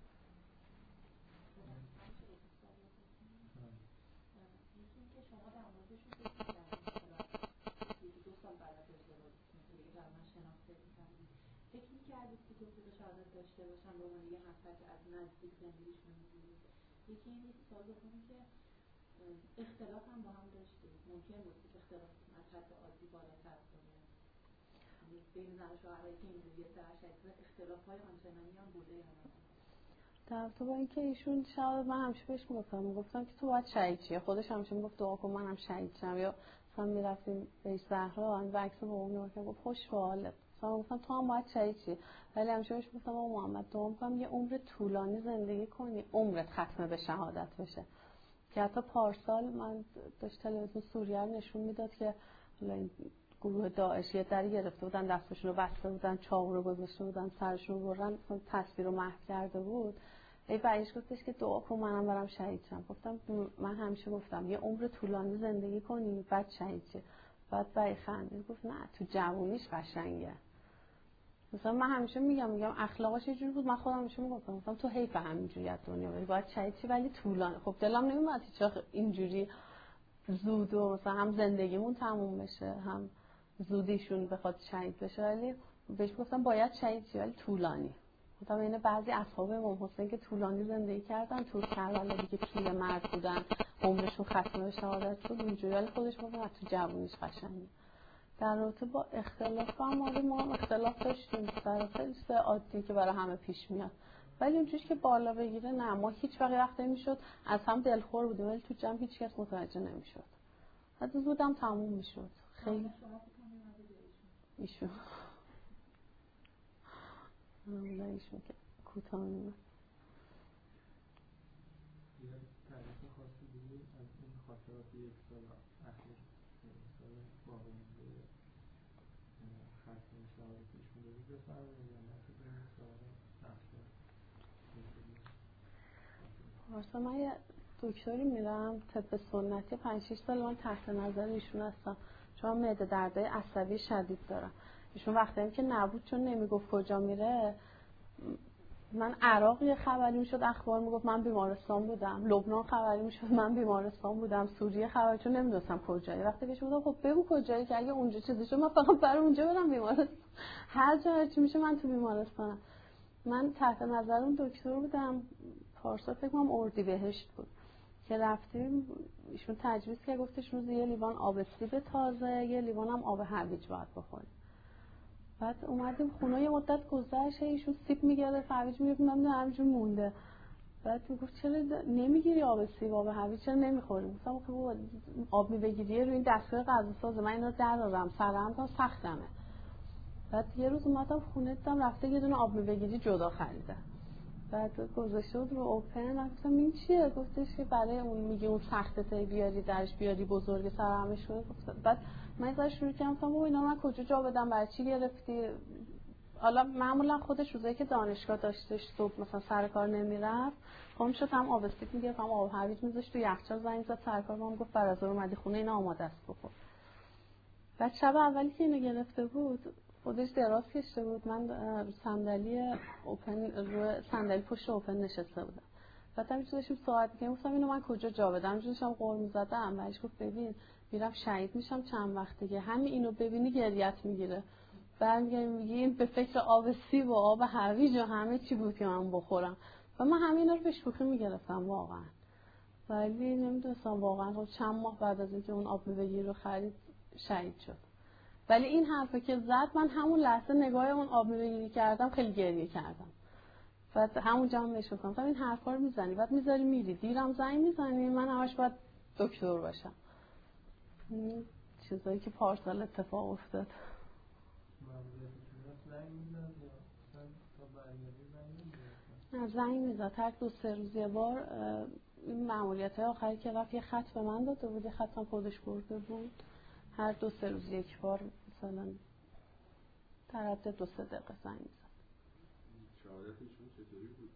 فکر می‌کردید که تو شهادت داشته باشن به عنوان یه نفر که از نزدیک زندگیشون می‌دید. یکی این سوال بکنیم که اختلاف هم با هم داشتید، ممکن بود که اختلاف از حد عادی بالاتر کنه، بین زن و شوهرایی که اینجوری شدید اختلاف‌های آنچنانی هم بوده یا نه؟ در تو با اینکه ایشون شاید من همیشه بهش گفتم که تو باید شهید چیه، خودش همیشه میگفت دعا کن منم شهید شم، یا مثلا میرفتیم به زهرا و عکس بابام نگاه کردم گفت خوش به حالت، مثلا گفتم تو هم باید شهید چی، ولی همیشه بهش گفتم محمد دعا می‌کنم یه عمر طولانی زندگی کنی، عمرت ختم به شهادت بشه. که حتی پارسال من داشت تلویزیون سوریه رو نشون میداد که گروه داعشی دری گرفته بودن، دستشون رو بسته بودن، چاقو رو گذاشته بودن، سرشون رو برن، تصویر رو محو کرده بود. ای بعدش گفتش که دعا کن منم برم شهید شم. گفتم من همیشه گفتم یه عمر طولانی زندگی کنی بعد شهید شی. بعد برای خندید گفت نه تو جوونیش قشنگه. مثلا من همیشه میگم اخلاقش یه جوری بود، من خودم همیشه میگفتم تو حیف همینجوری از دنیا بری، باید شهید شی ولی طولانی. خب دلم نمیاد هیچ اینجوری زود و مثلا هم زندگیمون تموم بشه هم زودیشون بخواد شهید بشه، ولی بهش گفتم باید شهید شی ولی طولانی. گفتم این بعضی اصحاب امام حسین که طولانی زندگی کردن تو کربلا دیگه پیر مرد بودن، عمرشون ختم به شهادت بود اینجوری، ولی خودش گفت تو جوونیش قشنگه. در رابطه با اختلاف ما هم اختلاف داشتیم سر خیلی عادی که برای همه پیش میاد، ولی اونجوری که بالا بگیره نه، ما هیچ وقت نمیشد از هم دلخور بودیم ولی تو جمع هیچ کس متوجه نمیشد، حتی زودم تموم میشد. خیلی ایشون ایشون که کوتاه میمون یه تعریف خاصی دیگه از این خاطرات یک سال اخیر سال باقی مونده ختم شهادتشون دارید بفرمایید یا نه که بریم سراغ پارسا من یه دکتری میرم طب سنتی 5-6 سال من تحت نظر ایشون هستم، چون معده دردای عصبی شدید دارم. ایشون وقتی که نبود چون نمیگفت کجا میره، من عراق یه خبری میشد اخبار میگفت من بیمارستان بودم، لبنان خبری میشد من بیمارستان بودم، سوریه خبری چون نمیدونستم کجایی. وقتی بهش گفتم خب بگو کجایی که اگه اونجا چیزی شد من فقط برای اونجا برم بیمارستان، هر جا هرچی میشه من تو بیمارستانم. من تحت نظر اون دکتر بودم. پارسال فکر کنم اردیبهشت بود که رفتیم، ایشون تجویز کرد گفتش روز یه لیوان آب سیب تازه یه لیوان هم آب هویج باید بخوریم. بعد اومدیم خونه یه مدت گذشت ایشون سیب میگیره هویج میگیره من همینجور مونده. بعد میگفت چرا نمیگیری آب سیب آب هویج چرا نمیخوری؟ گفتم خب آب میبگیری روی این دستگاه غذا سازه من اینا درارم سرم تا سختمه. بعد یه روز اومدم خونه دیدم رفته یه دونه آب میبگیری جدا خریده. بعد گذاشته بود رو اوپن، گفتم این چیه؟ گفتش که برای اون میگه اون سخته بیاری درش بیاری بزرگ سرهمش کنه. بعد من ازش شروع کردم گفتم اینا من کجا جا بدم برای چی گرفتی؟ حالا معمولا خودش روزایی که دانشگاه داشتش صبح مثلا سر کار نمیرفت خودم شد هم آب سیب میگرفت هم آب هویج میذاشت تو یخچال، زنگ زد سر کار من گفت بعد از ظهر اومدی خونه اینا آماده است بخور. بعد شب اولی که اینو گرفته بود خودش دراز کشته بود، من رو صندلی اوپن رو صندلی پشت اوپن نشسته بودم. بعد همین داشتیم صحبت می‌کردیم گفتم اینو من کجا جا بدم، داشتم قور می‌زدم. بعدش گفت ببین میرم شهید میشم چند وقت دیگه همین اینو ببینی گریت میگیره. میگیم به فکر آب سیب و آب هویج و همه چی بود که من بخورم و من همینا رو به شوخی میگرفتم واقعا، ولی نمیدونستم واقعا چند ماه بعد از اینکه اون آب میوه‌گیر رو خرید شهید شد. ولی این حرفه که زد من همون لحظه نگاه اون آب میوه‌گیری کردم خیلی گریه کردم. بعد همونجا هم بهش گفتم این حرفا رو میزنی بعد میذاری میری دیرم زنگ میزنی من همش باید دکتر باشم. این چیزایی که پارسال اتفاق افتاد. نه زنگ میزد هر 2-3 روز یه بار. این مأموریت‌های آخری که رفت یه خط به من داده بود، یه خط هم خودش برده بود، هر 2-3 روز یک بار مثلا تردد 2-3 دقیقه زنگ میزد. شهادتشون چطوری بود؟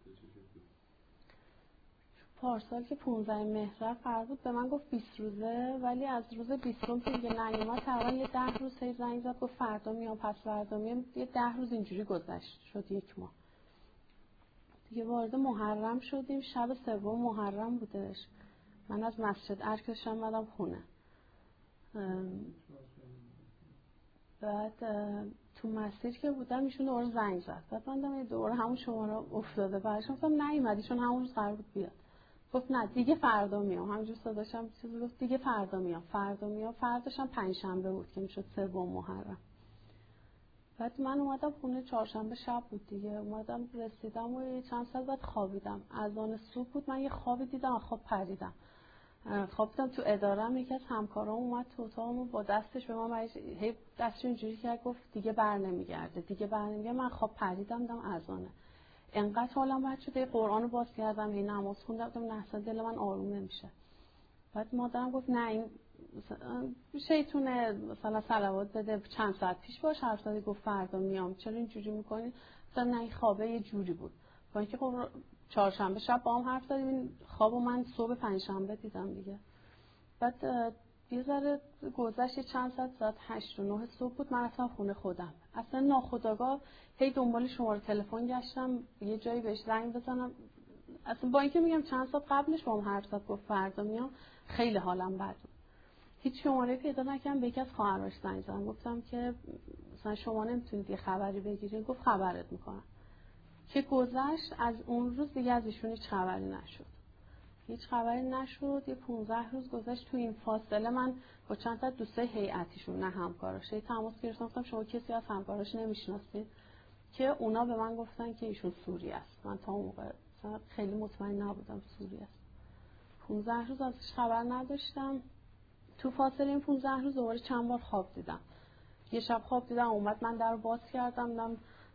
پارسال که 15 مهر فرض بود به من گفت 20 روزه، ولی از روز 20 که دیگه نیومد تقریبا یه 10 روز هی زنگ زد گفت فردا میام پس فردا میام، یه 10 روز اینجوری گذشت شد یک ماه. دیگه وارد محرم شدیم، شب 3 محرم بودش، من از مسجد ارکش اومدم خونه. بعد تو مسیر که بودم ایشون دوباره زنگ زد، بعد من دیدم دوباره همون شماره افتاده، بعدش گفتم نیومدی چون همون روز قرار بود بیاد. گفت نه دیگه فردا میام، همینجور صداشم چیزی گفت دیگه فردا میام. فرداش هم پنجشنبه بود که میشد 3 محرم. بعد من اومدم خونه، چهارشنبه شب بود دیگه، اومدم رسیدم و چند ساعت بعد خوابیدم. اذان صبح بود، من یه خوابی دیدم، خواب پریدم. خوابیدم تو ادارم، یکی از همکارام اومد تو اتاقم با دستش به من هی دستش اینجوری کرد، گفت دیگه بر نمیگرده، دیگه بر نمیگرده. من خواب پریدم، دیدم اذانه. انقدر حالم بد شد، قرآنو باز کردم، هی نماز خوندم، دیدم نه دل من آروم نمیشه. بعد مادرم گفت نه این شیطونه، مثلا صلوات بده، چند ساعت پیش باش حرف زدی، گفت فردا میام، چرا اینجوری میکنی؟ مثلا نه این خوابه یه جوری بود. با اینکه خب چهارشنبه شب با هم حرف زدیم، این خوابو من صبح پنجشنبه دیدم دیگه. بعد یه ذره گذشت، چند ساعت 8 و 9 صبح بود، من رفتم خونه خودم. اصلا ناخودآگاه هی دنبال شماره تلفن گشتم، یه جایی بهش زنگ بزنم. اصلا با اینکه میگم چند ساعت قبلش با هم حرف زد، گفت فردا میام، خیلی حالم بد بود. هیچ شماره پیدا نکردم. به یکی از خواهرش زنگ زدم، گفتم که مثلا شما نمیتونید یه خبری بگیرید؟ گفت خبرت میکنم. که گذشت از اون روز دیگه از ایشون هیچ خبری نشد. هیچ خبری نشد. یه 15 روز گذشت. تو این فاصله من با چند تا دوستای هیئتیشون، نه همکاراش، تماس گرفتم، گفتم شما کسی از همکاراش نمیشناسید؟ که اونا به من گفتن که ایشون سوری است. من تا اون موقع خیلی مطمئن نبودم سوری است. 15 روز ازش خبر نداشتم. تو فاصله این 15 روز دوباره چند بار خواب دیدم. یه شب خواب دیدم اومد، من در رو باز کردم، دیدم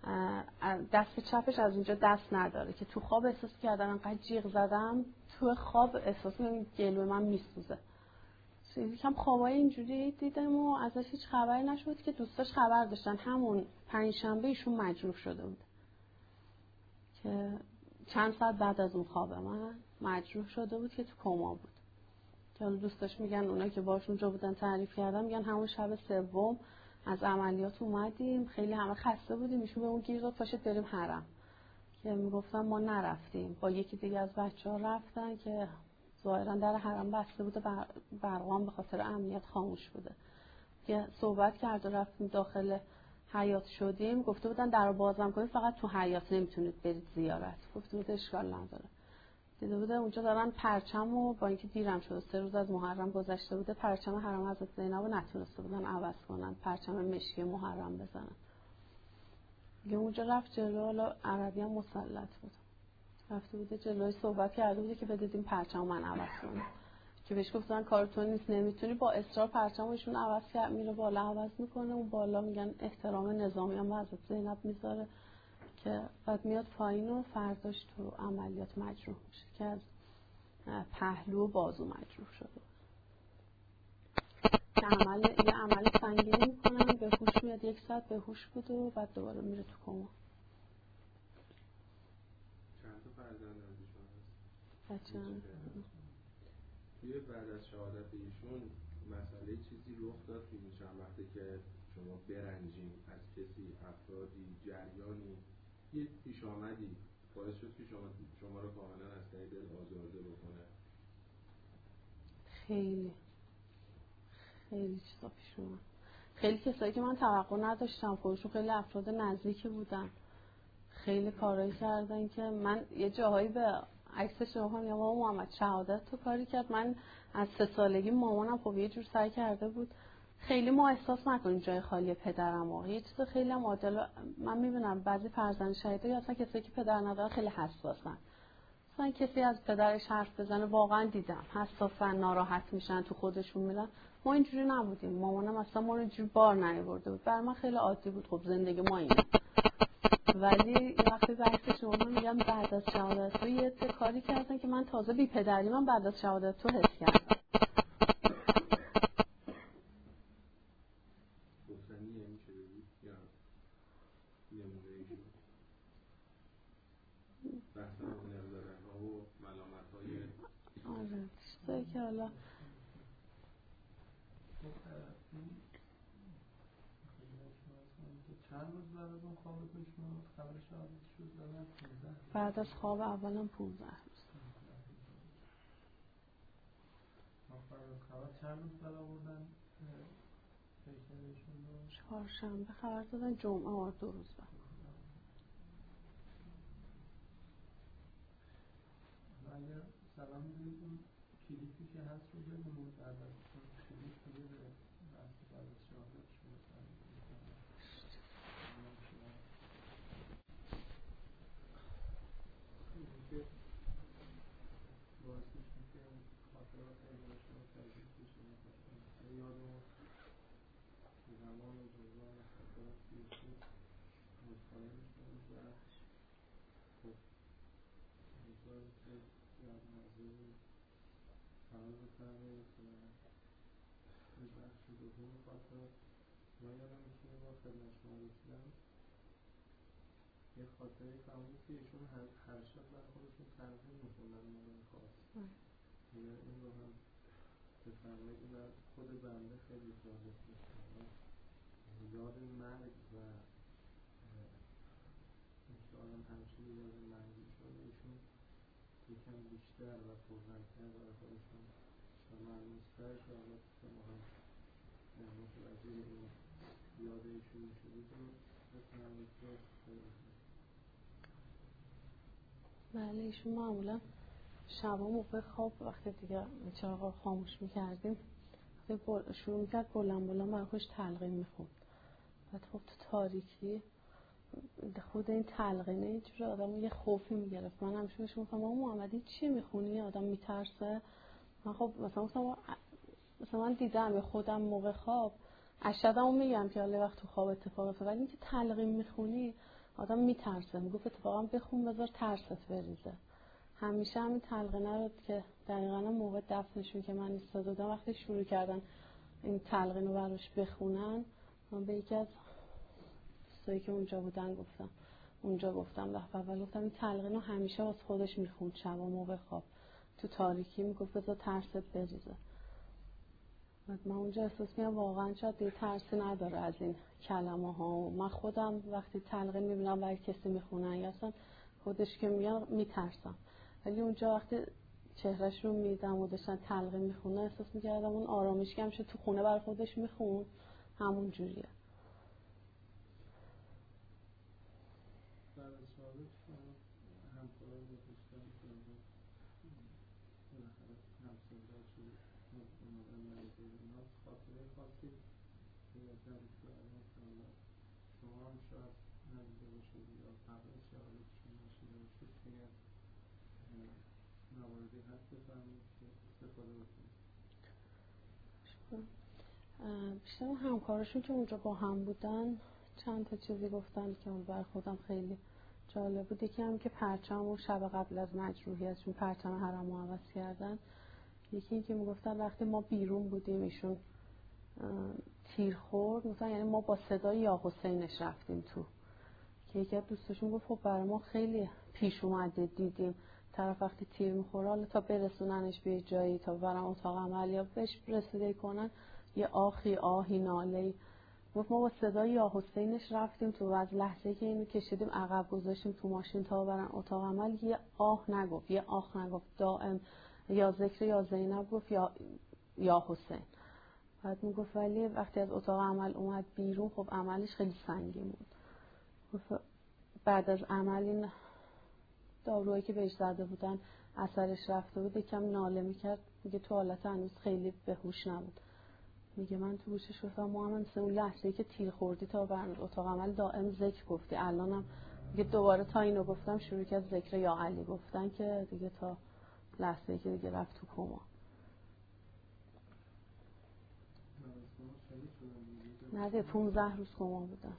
دست چپش از اینجا دست نداره، که تو خواب احساس کردم انقدر جیغ زدم، تو خواب احساس می‌کردم گلوی من میسوزه. یکم خوابای اینجوری دیدم و ازش هیچ خبری نشد. که دوستاش خبر داشتن همون پنجشنبه ایشون مجروح شده بود، که چند ساعت بعد از اون خواب من مجروح شده بود، که تو کما بود. که حالا دوستاش میگن، اونا که باشون اونجا بودن تعریف کردن، میگن همون شب سوم از عملیات اومدیم، خیلی همه خسته بودیم، ایشون به اون گیر داد پاشید بریم حرم. که میگفتن ما نرفتیم، با یکی دیگه از بچه‌ها رفتن، که ظاهرا در حرم بسته بوده، برقام به خاطر امنیت خاموش بوده. که صحبت کرد و رفتیم داخل حیاط شدیم، گفته بودن درو بازم کنید، فقط تو حیاط نمیتونید برید زیارت. گفته بود اشکال نداره. دیده بوده اونجا دارن پرچم، و با اینکه دیرم شده 3 روز از محرم گذشته بوده، پرچم حرم حضرت زینب رو نتونسته بودن عوض کنن، پرچم مشکی محرم بزنن. دیگه اونجا رفت جلو، حالا عربی هم مسلط بود، رفته بوده جلوی، صحبت کرده بوده که بدید این پرچم من عوض کنم. که بهش گفتن کارتون نیست، نمیتونی، با اصرار پرچمشون عوض کرد، میره بالا عوض میکنه، اون بالا میگن احترام نظامی هم حضرت زینب میذاره، که بعد میاد پایین و فرداش تو عملیات مجروح میشه، که از پهلو و بازو مجروح شده. که یه عمل سنگینی میکنن، به هوش میاد، 1 ساعت به هوش بود و بعد دوباره میره تو کما. چند تا فرزند از ایشون هست؟ بچه‌ها توی بعد از شهادت ایشون مسئله چیزی رخ داد که این چند وقته که شما برنجین از کسی، افرادی، جریانی، یه پیش آمدی باعث شد که شما رو کاملا از ته دل آزرده بکنه؟ خیلی چیزا پیش اومد. خیلی کسایی که من توقع نداشتم، خودشون خیلی افراد نزدیکی بودن، خیلی کارایی کردن که من یه جاهایی به عکسش نگاه کنم، یا مامان محمد شهادت تو کاری کرد. من از 3 سالگی مامانم خب یه جور سعی کرده بود خیلی ما احساس نکنیم جای خالی پدرم، و یه چیز خیلی هم عادل. من میبینم بعضی فرزند شهیدا یا اصلا کسی که پدر نداره خیلی حساسن، مثلا کسی از پدرش حرف بزنه واقعا دیدم حساسن، ناراحت میشن، تو خودشون میرن. ما اینجوری نبودیم، مامانم اصلا ما رو اینجوری بار نیاورده بود، بر من خیلی عادی بود، خب زندگی ما اینه. ولی وقتی بحث شما میگم بعد از شهادت تو یه کاری کردن که من تازه بی پدری من بعد از شهادت تو حس کردم. گفتنیه میشه بگید یا نمونه ایشون؟ بحث نقدارن ها و ملامت های آره چیزایی که حالا چند روز بعد از اون خوابتون شما خبر شهادت شد؟ دادن 15 بعد از خواب اولم 15 روز. خبر چند روز بعد آوردن پیکرشون رو؟ چهارشنبه خبر دادن، جمعه 2 روز بعد. اگر سلام میدونید اون کلیپی که هست رو ببینید، بعد از اون کلیپ دیگه به بحث بعد از شهادت شما یادمون زمان و جزان خاطرات بیشتر مطمئن میکنیم و خب امیدواریم که یاد موضوعی قرار بفرمایید و به بخش دوم خاطرات من یادم میشه با خدمت شما رسیدم یه خاطره فهمید که ایشون هر شب بر خودشون تنظیم میکنن موقع خاص این رو هم بفرمایید و خود بنده خیلی جالب میشه یاد مرگ و اینکه آدم همچنین یاد مرگی شده ایشون یکم بیشتر و پررنگ‌تر برای خودشون و ملموس‌تر شاید که ما هم متوجه این یاد ایشون شدید رو بفرمایید که بله ایشون معمولا شبا موقع خواب وقتی دیگه چراغ خاموش میکردیم شروع میکرد بلند بلند برای خودش تلقین میخوند. بعد خب تو تاریکی خود این تلقینه یه جور آدم یه خوفی میگرفت. من همیشه بهش میگفتم مامان محمدی چی میخونی؟ آدم میترسه. من خب مثلا من دیدم یا خودم موقع خواب اشهدمو میگم که حالا وقت تو خواب اتفاق افتاد، ولی اینکه تلقین میخونی آدم میترسه. میگفت اتفاقا بخون بذار ترست بریزه. همیشه همین تلقینه رو که دقیقاً موقع دفنشون که من ایستاده بودم وقتی شروع کردن این تلقین رو براش بخونن، من به یکی از دوستایی که اونجا بودن گفتم دفعه اول گفتم این تلقین رو همیشه واسه خودش میخوند شبا موقع خواب تو تاریکی. میگفت بذار ترست بریزه. من اونجا احساس می‌کردم واقعا شاید دیگه ترسی نداره از این کلمه ها. من خودم وقتی تلقین میبینم برای کسی میخونن یا اصلا خودش که میگن میترسم، ولی اونجا وقتی چهرهش رو میدم و داشتن تلقین میخونه احساس میکردم اون آرامش که همیشه تو خونه برای خودش میخون همون جوریه. در سوالش همکاران بپشتن که بالاخره همسازدار شده اومدن مریضه اینا خاطره خاصی که درش برمون کنم شما هم شاید ندیده باشید یا قبل شهادتشون نشیده باشید که مواردی هست بفرمید که استفاده بکنید. بیشتر همکارشون که اونجا با هم بودن چند تا چیزی گفتن که بر خودم خیلی جالب بود. یکی هم که پرچم و شب قبل از مجروحیتشون پرچم حرم رو عوض کردن. یکی این که میگفتن وقتی ما بیرون بودیم ایشون تیر خورد مثلا، یعنی ما با صدای یا حسینش رفتیم تو، که یکی از دوستاشون گفت خب برای ما خیلی پیش اومده دیدیم طرف وقتی تیر میخوره حالا تا برسوننش به جایی تا برن اتاق عمل یا بهش رسیده کنن یه آهی ناله‌ای. گفت ما با صدای یا حسینش رفتیم تو و از لحظه که اینو کشیدیم عقب گذاشتیم تو ماشین تا برن اتاق عمل یه آه نگفت دائم یا ذکر یا زینب گفت یا حسین. بعد میگفت ولی وقتی از اتاق عمل اومد بیرون خب عملش خیلی سنگین بود. گفت بعد از عمل این داروهایی که بهش زده بودن اثرش رفته بود، یکم ناله میکرد. میگه تو حالت هنوز خیلی به هوش نبود. میگه من تو گوشش گفتم ما هم مثل اون لحظه‌ای که تیر خوردی تا برنامه اتاق عمل دائم ذکر گفتی، الانم دیگه دوباره تا اینو گفتم شروع کرد ذکر یا علی گفتن که دیگه تا لحظه‌ای که دیگه رفت تو کما. نه دیگه 15 روز کما بودن.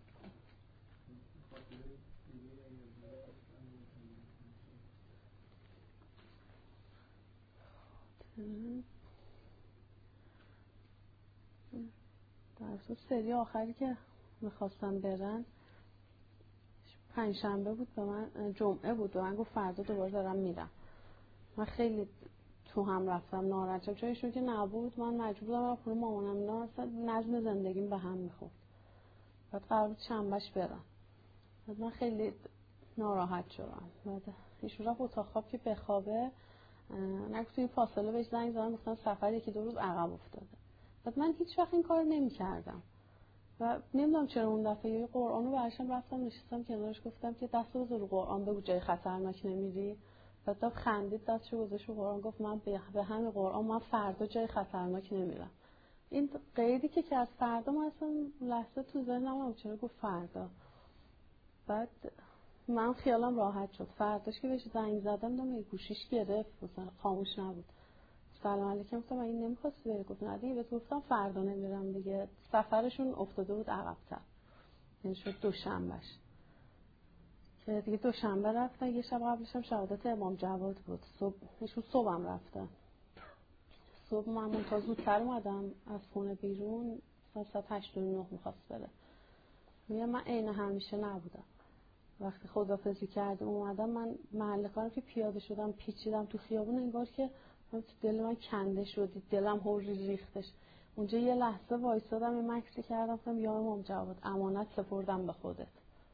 در سری آخری که میخواستم برن پنجشنبه بود، به من جمعه بود و من گفت فردا دوباره دارم میرم. من خیلی تو هم رفتم ناراحت شدم چون ایشون که نبود من مجبور بودم برم خونه مامانم. اینا اصلا نظم زندگیم به هم میخورد. بعد قرار بود شنبهش برم. بعد من خیلی ناراحت شدم. بعد ایشون رفت اتاق خواب که بخوابه، نگفت این فاصله بهش زنگ زدم گفتم سفر 1-2 روز عقب افتاده. بعد من هیچ وقت این کار نمی‌کردم و نمیدونم چرا اون دفعه یه قرآنو برشم رفتم نشستم کنارش گفتم که دست بزن رو قرآن بگو جای خطرناک نمیری. بعد داد خندید دستشو گذاشت رو قرآن گفت من به همین قرآن من فردا جای خطرناک نمیرم. این قیدی که از فردا من اصلا لحظه تو ذهنم چرا گفت فردا. بعد من خیالم راحت شد. فرداش که بهش زنگ زدم دیدم گوشیش گرفت مثلا خاموش نبود. سلام علیکم گفتم این نمیخواستی بری؟ گفت نه دیگه. بهت گفتم فردا نمیرم دیگه. سفرشون افتاده بود عقب‌تر، یعنی شد دوشنبهش که دیگه دوشنبه رفتن. یه شب قبلش هم شهادت امام جواد بود. ایشون صبحم رفتن. صبح من تا زودتر اومدم از خونه بیرون، ساعت 8:09 میخواست بره. میگم من عین همیشه نبودم. وقتی خدافظی کردم اومدم، من محل کارم که پیاده شدم پیچیدم تو خیابون، انگار که دل من کنده شدی، دلم هوری ریختش. اونجا یه لحظه وایسادم، یه مکسی کردم، گفتم یا امام جواد امانت سپردم به خودت.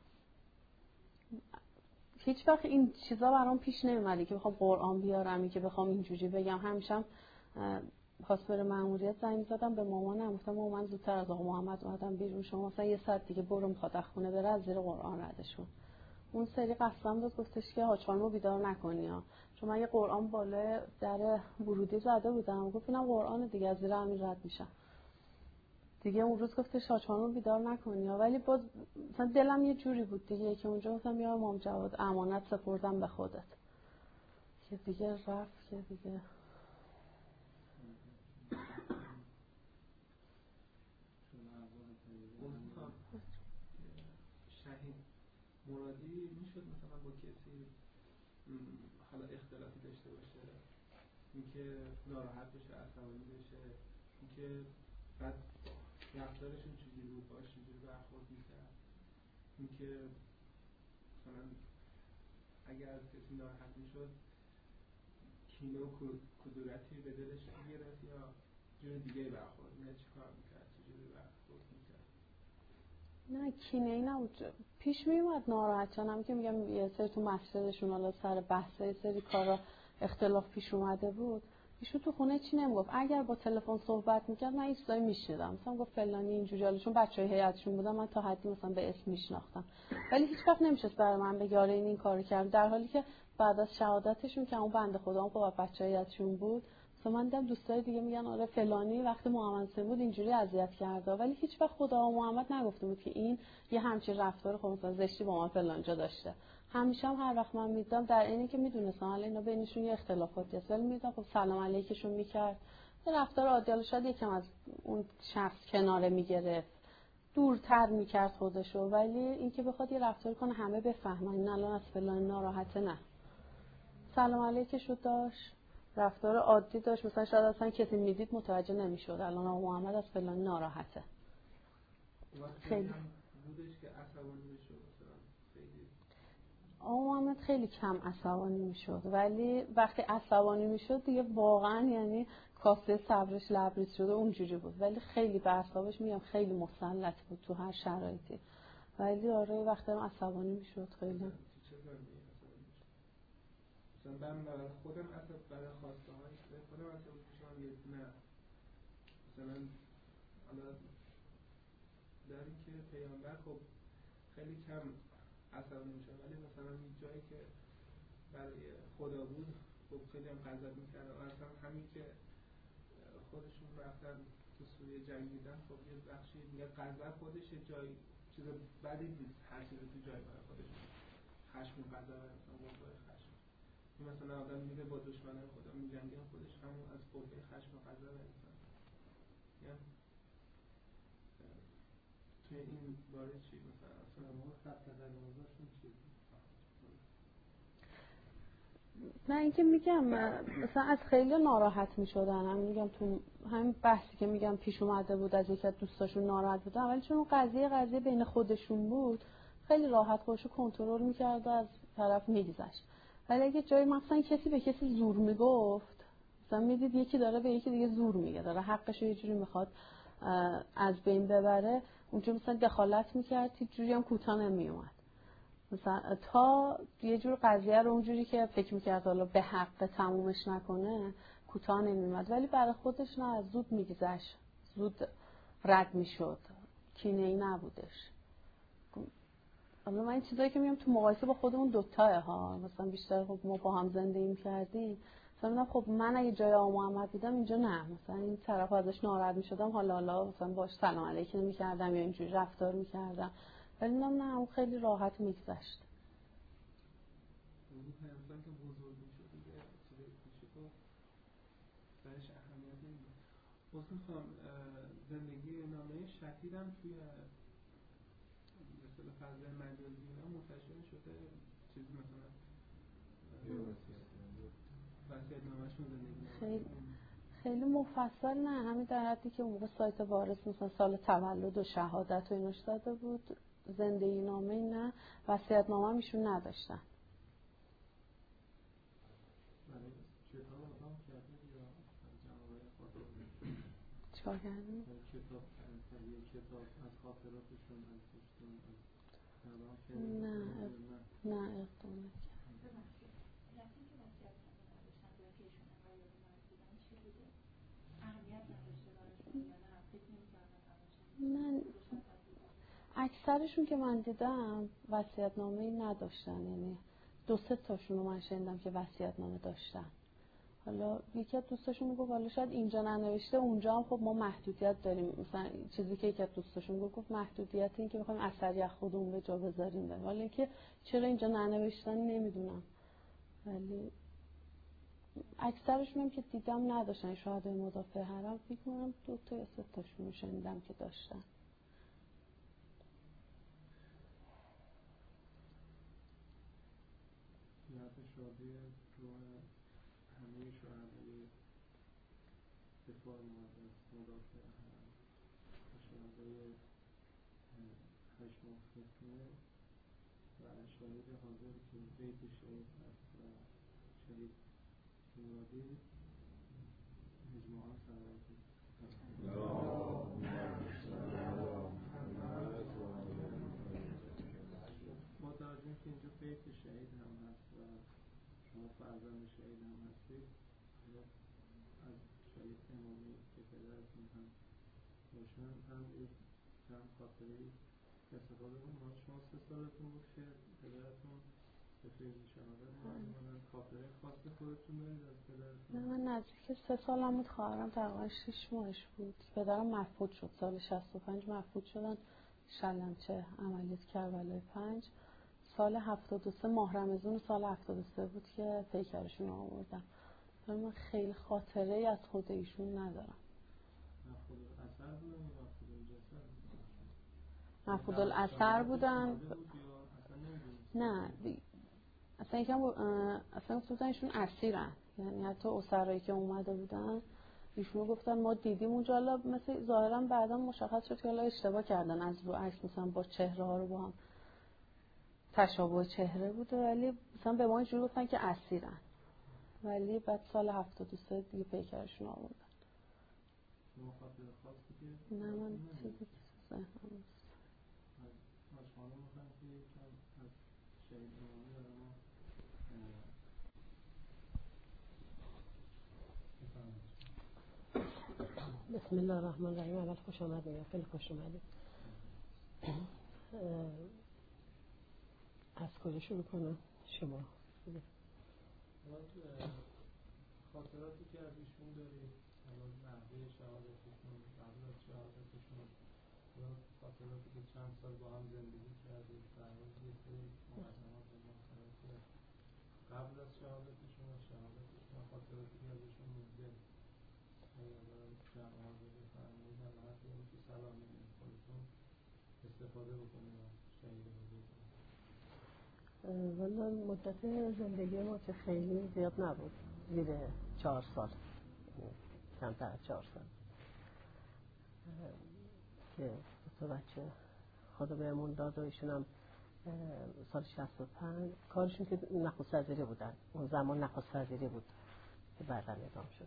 هیچ وقت این چیزا برام پیش نمیومد که بخوام قرآن بیارم، که بخوام اینجوری بگم. همیشه خواست بره مأموریت زنگ زدم به مامانم، گفتم مامان زودتر از آقا محمد اومدم بیرون، شما مثلا یه ساعت دیگه برو، میخواد از خونه بره، از زیر قرآن ردشون. اون سری قسم داد، گفتش که حاج خانمو بیدار نکنی ها، چون من یه قرآن بالا در ورودی زده بودم، گفت اینم قرآن دیگه، از زیر همین رد میشم دیگه. اون روز گفتش حاج خانمو بیدار نکنی ها، ولی باز مثلا دلم یه جوری بود دیگه که اونجا گفتم یا امام جواد امانت سپردم به خودت، که دیگه رفت که دیگه. شهید مرادی میشد مثلا با کسی حالا اختلافی داشته باشه، اینکه ناراحت بشه، عصبانی بشه، اینکه بعد رفتارشون چجوری بود، باش چجوری برخورد میکرد، اینکه مثلا اگر از کسی ناراحت میشد کینه و کدورتی به دلش میگرفت یا جور دیگه برخورد میکرد، چی کار میکرد، چجوری برخورد میکرد؟ نه کینه ای نبود، پیش میومد ناراحت شدم که میگم یه سری تو مسجدشون حالا سر بحث یه سری کارا اختلاف پیش اومده بود، ایشون تو خونه چی نمیگفت. اگر با تلفن صحبت میکرد من ایستای میشیدم، مثلا گفت فلانی اینجوری، حالا چون بچهای هیئتشون بودم من تا حدی مثلا به اسم میشناختم، ولی هیچ وقت نمیشست برای من بگه آره این کارو کرد، در حالی که بعد از شهادتشون که اون بنده خدا با بچهای هیئتشون بود، مثلا من دیدم دوستای دیگه میگن آره فلانی وقتی محمد حسین بود اینجوری اذیت کرده، ولی هیچ وقت خدا و محمد نگفته بود که این یه همچین رفتار خب مثلا زشتی با من فلان جا داشته. همیشه هم هر وقت من میدیدم، در اینی که میدونستم حالا اینا بینشون یه اختلافاتی هست، ولی میدیدم خب سلام علیکشون میکرد، یه رفتار عادی، حالا شاید یکم از اون شخص کناره میگرفت، دورتر میکرد خودشو، ولی اینکه بخواد یه رفتار کنه همه بفهمن این الان از فلان ناراحته، نه، سلام علیکشو داشت، رفتار عادی داشت، مثلا شاید اصلا کسی میدید متوجه نمیشد الان آقا محمد از فلان ناراحته. خیلی بودش که عصبانی میشد، مثلا خیلی آقا محمد خیلی کم عصبانی میشد، ولی وقتی عصبانی میشد دیگه واقعا یعنی کاسه صبرش لبریز شده اونجوری بود، ولی خیلی به اعصابش میگم خیلی مسلط بود تو هر شرایطی، ولی آره وقتی عصبانی میشد خیلی. مثلا من برای خودم اصلا برای خواسته های خودم اصلا میشم یه نه مثلا حالا در این که پیامبر خب خیلی کم عصبانی میشه، ولی مثلا این جایی که برای خدا بود خب خیلی هم غضب میکردن، اصلا همین که خودشون رفتن تو سوریه جنگیدن خب یه بخشی دیگه غضب خودش یه جای چیز بدی نیست، هر چیزی تو جای برای خودش خشم و غضب مثلا موضوع خشم، مثلا آدم میره با دشمنان خدا میجنگه خودش همون از قوه خشم و غضب انسان. یعنی توی این باره چی مثلا اصلا خط تقریبازشون چی؟ نه اینکه میگم مثلا از خیلی ناراحت میشدن، هم میگم تو همین بحثی که میگم پیش اومده بود از یکی از دوستاشون ناراحت بودن، ولی چون قضیه بین خودشون بود خیلی راحت خودشو کنترل میکرد و از طرف میگذشت. ولی اگه جایی مثلا کسی به کسی زور میگفت، مثلا میدید یکی داره به یکی دیگه زور میگه، داره حقشو یه جوری میخواد از بین ببره، اونجا مثلا دخالت میکرد، هیچ جوری هم کوتاه نمیومد، مثلا تا یه جور قضیه رو اونجوری که فکر میکرد حالا به حق تمومش نکنه کوتاه نمیومد، ولی برای خودش نه، زود میگذشت، زود رد میشد، کینه ای نبودش. حالا من این چیزایی که میگم تو مقایسه با خودمون دوتاه ها، مثلا بیشتر خب ما با هم زندگی کردیم، مثلا خب من اگه جای آقا محمد بودم اینجا نه، مثلا این طرف ازش ناراحت میشدم، حالا مثلا باش سلام علیکم میکردم یا اینجوری رفتار میکردم، ولی نه اون خیلی راحت میگذشت. اون انسان که بزرگ میشه دیگه چیزی میشه تو برای میخوام زندگی نامه شهیدم توی مثلا فضای مجازی اینا منتشر شده، چیزی مثلا وصیت نامه‌شون زندگی خیلی مفصل نه، همین در حدی که اون موقع سایت وارث مثلا سال تولد و شهادت و اینوش داده بود. زندگی نامه نه، وصیت نامه میشون نداشتن. چیکار کردیم؟ کتاب از خاطراتشون ازشون نه اقدام نکرد. نه اکثرشون که من دیدم وصیت‌نامه‌ای نداشتن، یعنی 2-3 تاشون رو من شنیدم که وصیت‌نامه داشتن. حالا یکی از دوستاشون گفت حالا شاید اینجا ننوشته اونجا هم خب ما محدودیت داریم، مثلا چیزی که یکی از دوستاشون گفت محدودیت این که بخوایم اثری از خودمون به جا بذاریم داریم، حالا اینکه چرا اینجا ننوشتن نمیدونم، ولی اکثرشون هم که دیدم نداشتن. شهدای مدافع حرم فکر کنم 2 تا یا 3 تاشون رو شنیدم که داشتن. یاد شادی رو همه شهدای دفاع مدافع حرم و شهدای 8 فتنه و شهید حاضر که بیت شهید هست و شهید مرادی مجموعا سلامتی ما توجه که اینجا بیت شهید هم هست و شما فرزند شهید هم هستید، از شهید امامی که پدرتون هم باشن هم خاطره استفاده کنم. شما 3 سالتون بود که پدرتون به فیض شهادت مردمانن، خاطره خاص خودتون دارید از پدرتون؟ نه من نزدیک 3 سالم بود، خواهرم تقریبا 6 ماهش بود. پدرم مفقود شد سال 65 مفقود شدن، شلمچه عملیات کربلای 5. سال 73 ماه رمضان سال 73 بود که پیکرشون آوردم. من خیلی خاطره ای از خود ایشون ندارم. مفقود الاثر بودن. نه اصلا یکم اصلا گفتن ایشون اسیرن، یعنی حتی اسرایی که اومده بودن ایشون گفتن ما دیدیم اونجا، حالا مثل ظاهرا بعدا مشخص شد که حالا اشتباه کردن، از رو عکس مثلا با چهره ها رو با هم تشابه چهره بوده، ولی مثلا به ما اینجوری گفتن که اسیرن، ولی بعد سال 73 دیگه پیکرشون آوردن. نه من چیزی ذهنم نیست. بسم الله الرحمن الرحیم. اول خوش آمدید، خیلی خوش آمدید. از کجا شروع کنم؟ شما خاطراتی که از ایشون دارید، نحوه شهادتشون، قبل از شهادتشون، یا خاطراتی که چند سال با هم زندگی کردید، در حال یه سری مقدمات و ماجراجات قبل از شهادتشون و شهادتشون، خاطراتی که ازشون مونده جمع حاضر بفرمایید، در حد این که سلامی خودتون استفاده بکنید و شهید بزرگ. والا مدت زندگی ما که خیلی زیاد نبود، زیر 4 سال، کمتر از 4 سال که تو بچه خدا بهمون داد و ایشون هم سال 65 کارشون که نخست وزیری بودن، اون زمان نخست وزیری بود که بعدا اعدام شد.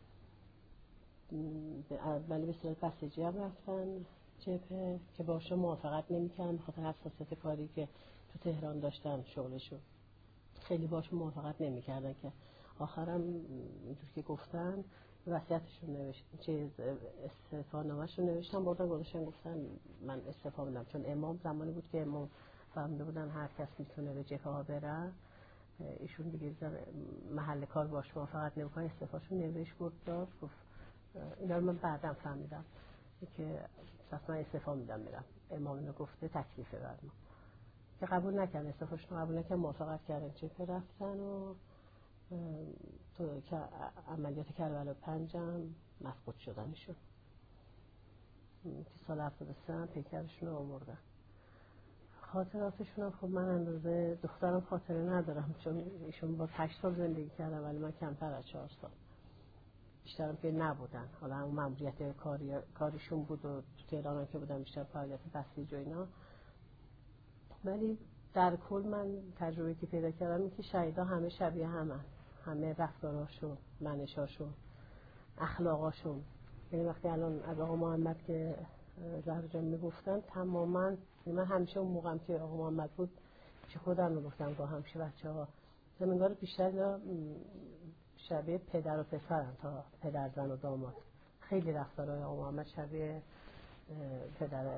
ولی به صورت بسیجی هم رفتن جبهه که باشون موافقت نمی‌کردن بخاطر حساسیت کاری که تو تهران داشتن، شغلشون خیلی باشون موافقت نمی‌کردن که آخرام اینجور که گفتن وصیتشون نوشت، استعفانامه‌شون نوشتن، بردن گذاشتن گفتن من استعفا میدم، چون امام زمانی بود که امام فهمیده بودن هر کس میتونه به جبهه ها بره، ایشون دیگه محل کار باش موافقت نمی‌کنه، استعفاشون نوشت بردار. گفت اینا رو من بعداً فهمیدم که من استعفا میدم میرم، امام اینو گفته تکلیفه بر ما، که قبول نکردن، استعفاشون قبول نکردن، موافقت کردن جبهه رفتن و تو عملیات کربلا 5 هم مفقود شدنشون که سال 73 هم پیکرشون رو آوردن. خاطراتشون هم خب من اندازه دخترم خاطره ندارم، چون ایشون با 8 سال زندگی کردن ولی من کمتر از 4 سال بیشترم که نبودن. حالا همون ماموریت کاریشون بود و تو تهران هم که بودم بیشتر فعالیت بسیج و اینا. ولی در کل من تجربه که پیدا کردم این که شهیدا همه شبیه همه رفتاراشون، منشاشون، اخلاقاشون. یعنی وقتی الان از آقا محمد که زهرا جان میگفتن تماما، من همیشه اون موقعم که آقا محمد بود چه خودم میگفتم با همیشه بچه‌ها زمینگار بیشتر شبیه پدر و پسرن تا پدر زن و داماد. خیلی رفتارهای آقا محمد شبیه پدر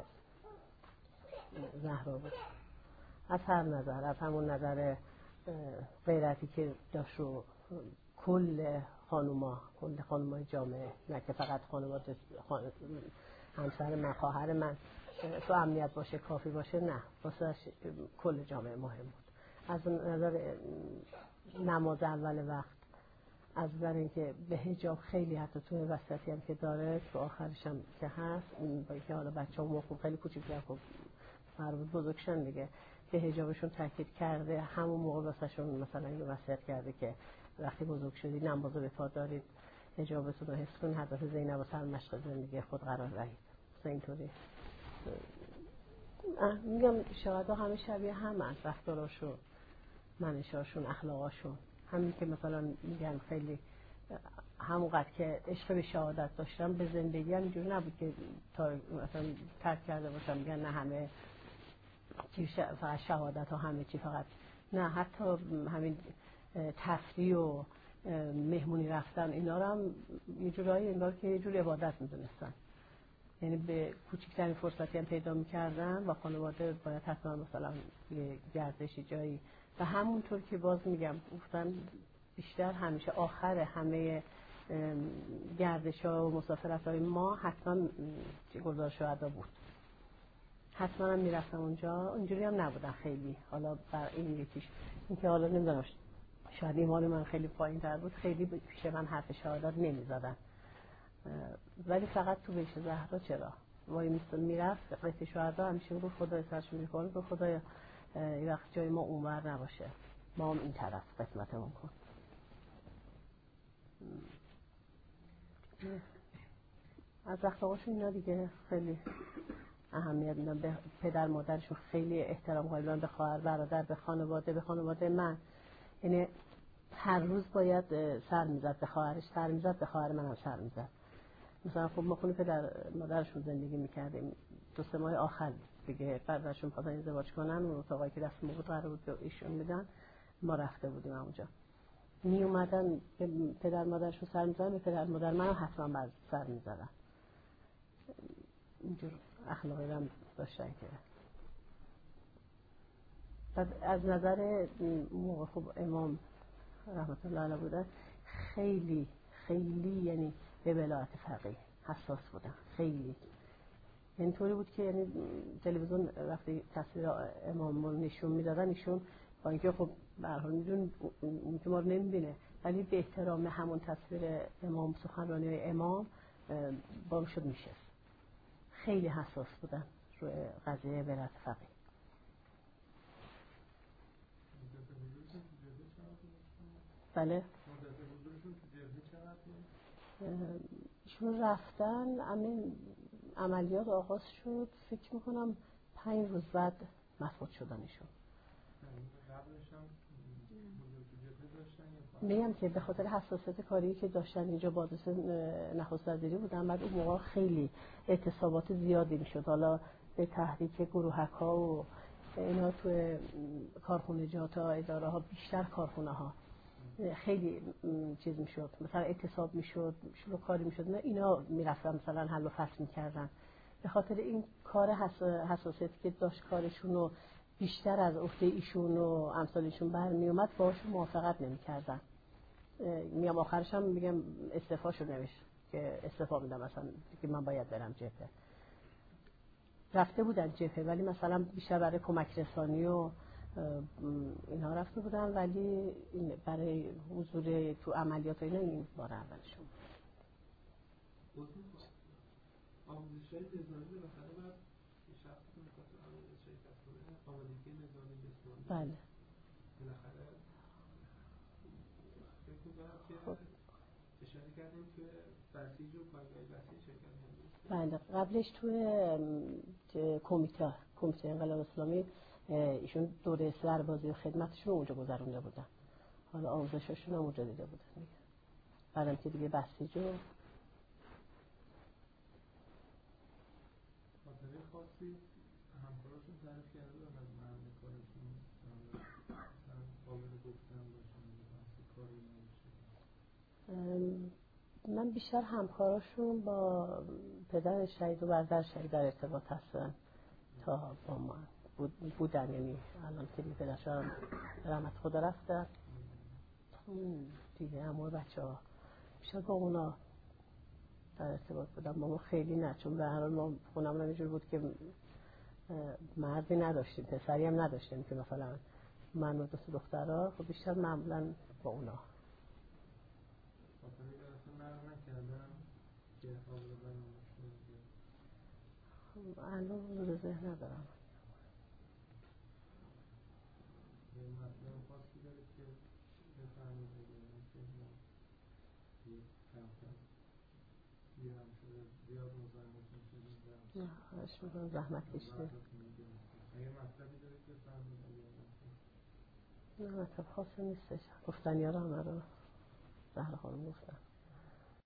زهرا بود از هر نظر، از همون نظر غیرتی که داشت رو کل خانومای جامعه، نه که فقط همسر من، خواهر من تو امنیت باشه کافی باشه، نه واسه کل جامعه مهم بود. از نظر نماز اول وقت، از نظر اینکه به حجاب خیلی حتی توی وصیتی هم که داره تو آخرش هم که هست، با اینکه حالا بچه‌ها خوب خیلی کوچیک‌تر خب مربوط بزرگشن دیگه، به حجابشون تاکید کرده. همون موقع واسهشون مثلا اینو وصیت کرده که وقتی بزرگ شدی نمازو به پا دارید، حجابتون رو حفظ کنید، هدف زینب و سرمشق زندگی خود قرار دهید. مثلا اینطوری میگم شهدا همه شبیه همن، رفتاراشون، منشاشون، اخلاقاشون. همین که مثلا میگن خیلی همونقدر که عشق به شهادت داشتم به زندگی هم اینجوری نبود که تا مثلا ترک کرده باشم میگن نه همه فقط شهادت ها همه چی فقط، نه حتی همین تفریح و مهمونی رفتن اینا رو هم یه جورایی انگار که یه جور عبادت میدونستن. یعنی به کوچکترین فرصتی هم پیدا میکردن و خانواده باید حتما مثلا یه گردشی جایی و همونطور که باز میگم گفتن بیشتر همیشه آخر همه گردش ها و مسافرت های ما حتما گلزار شهدا بود. حتما هم میرفتم اونجا. اونجوری هم نبودن خیلی. حالا بر این یکیش این که حالا نمیدونم شاید ایمان من خیلی پایین تر بود، خیلی پیش من حرف شهادت نمیزدن، ولی فقط تو بهش زهرا چرا وای میرفت قصه شهدا همیشه رو خدای سرش میکنه که خدای این وقت جای ما اونور نباشه، ما هم این طرف قسمتمون کن. از اخلاقشون اینا دیگه خیلی اهمیت میدن. به پدر مادرشون خیلی احترام قائلن، به خواهر برادر، به خانواده من. یعنی هر روز باید سر میزد به خواهرش، سر میزد به خواهر من هم سر میزد. مثلا خب ما خونه پدر مادرشون زندگی میکردیم 2-3 ماه آخر دیگه بعدشون خواستن ازدواج کنن و اتاقی که رسم بود قرار بود به ایشون میدن، ما رفته بودیم اونجا. می اومدن به پدر مادرشون سر میزدن، به پدر مادر من هم حتما بعد سر میزدن. اینجور اخلاقی هم داشتن که بعد از نظر موقع خب امام رحمت الله علیه بودن خیلی یعنی به ولایت فقیه حساس بودن خیلی. یعنی طوری بود که یعنی تلویزیون وقتی تصویر امام رو نشون میدادن ایشون با اینکه خب به هر حال میدون اون که ما رو نمیبینه ولی به احترام همون تصویر امام، سخنرانی امام با شد میشست. خیلی حساس بودن روی قضیه ولایت فقیه. بله ایشون رفتن عملیات آغاز شد فکر میکنم 5 روز بعد مفقود شدن ایشون. میگم که به خاطر حساسیت کاری که داشتن اینجا بادرس نخست وزیری بودن، بعد اون موقع خیلی اعتصابات زیادی میشد، حالا به تحریک گروهک ها و اینا توی کارخونجات ها اداره ها، بیشتر کارخونه ها خیلی چیز میشد، مثلا اعتصاب میشد، شروع کاری میشد، اینا میرفتن مثلا حل و فصل میکردن. به خاطر این کار حساسیتی که داشت کارشون رو بیشتر از عهده ایشون و امثالشون برمی اومد باهاشون موافقت نمیکردن. میگم آخرش هم میگم استعفاشو نوشت که استعفا میدم مثلا که من باید برم جبهه. رفته بودن جبهه ولی مثلا بیشتر برای کمک رسانی و اینها رفته بودن، ولی برای حضور تو عملیات اینا این بار اولشون. آموزش‌های نظامی بالاخره باید شخص که می‌خواد شرکت کنه آمادگی نظامی بسیار. بله. بالاخره فکر می‌کنم که اشاره کردیم که بسیج و پایگاه بسیج شرکت کنیم. بله، قبلش توی کمیته انقلاب اسلامی ایشون دوره سربازی و خدمتشون رو اونجا گذرونده بودن. حالا آموزششون هم اونجا دیده بودن دیگه. بعدم که دیگه بسیج و خاطره خاصی همکاراشون تعریف کرده و از محل کارشون مثلا قابل گفتن باشن بحث کاری نباشه. من بیشتر همکاراشون با پدر شهید و برادر شهید در ارتباط هستن تا با ما بودن، یعنی الان که پدرشون رحمت خدا رفتن دیگه امور بچه ها بیشتر با اونا در ارتباط بودم. با ما خیلی نه، چون به هر حال ما خونمون هم اینجور بود که مردی نداشتیم، پسری هم نداشتیم که مثلا من و دو تا دخترها، خب بیشتر معمولا با اونا. الان رو ذهن ندارم. نه خواهش میکنم، زحمت کشید. نه مطلب خاصی نیستش، گفتنی ها رو همه رو زهر خانم گفتن.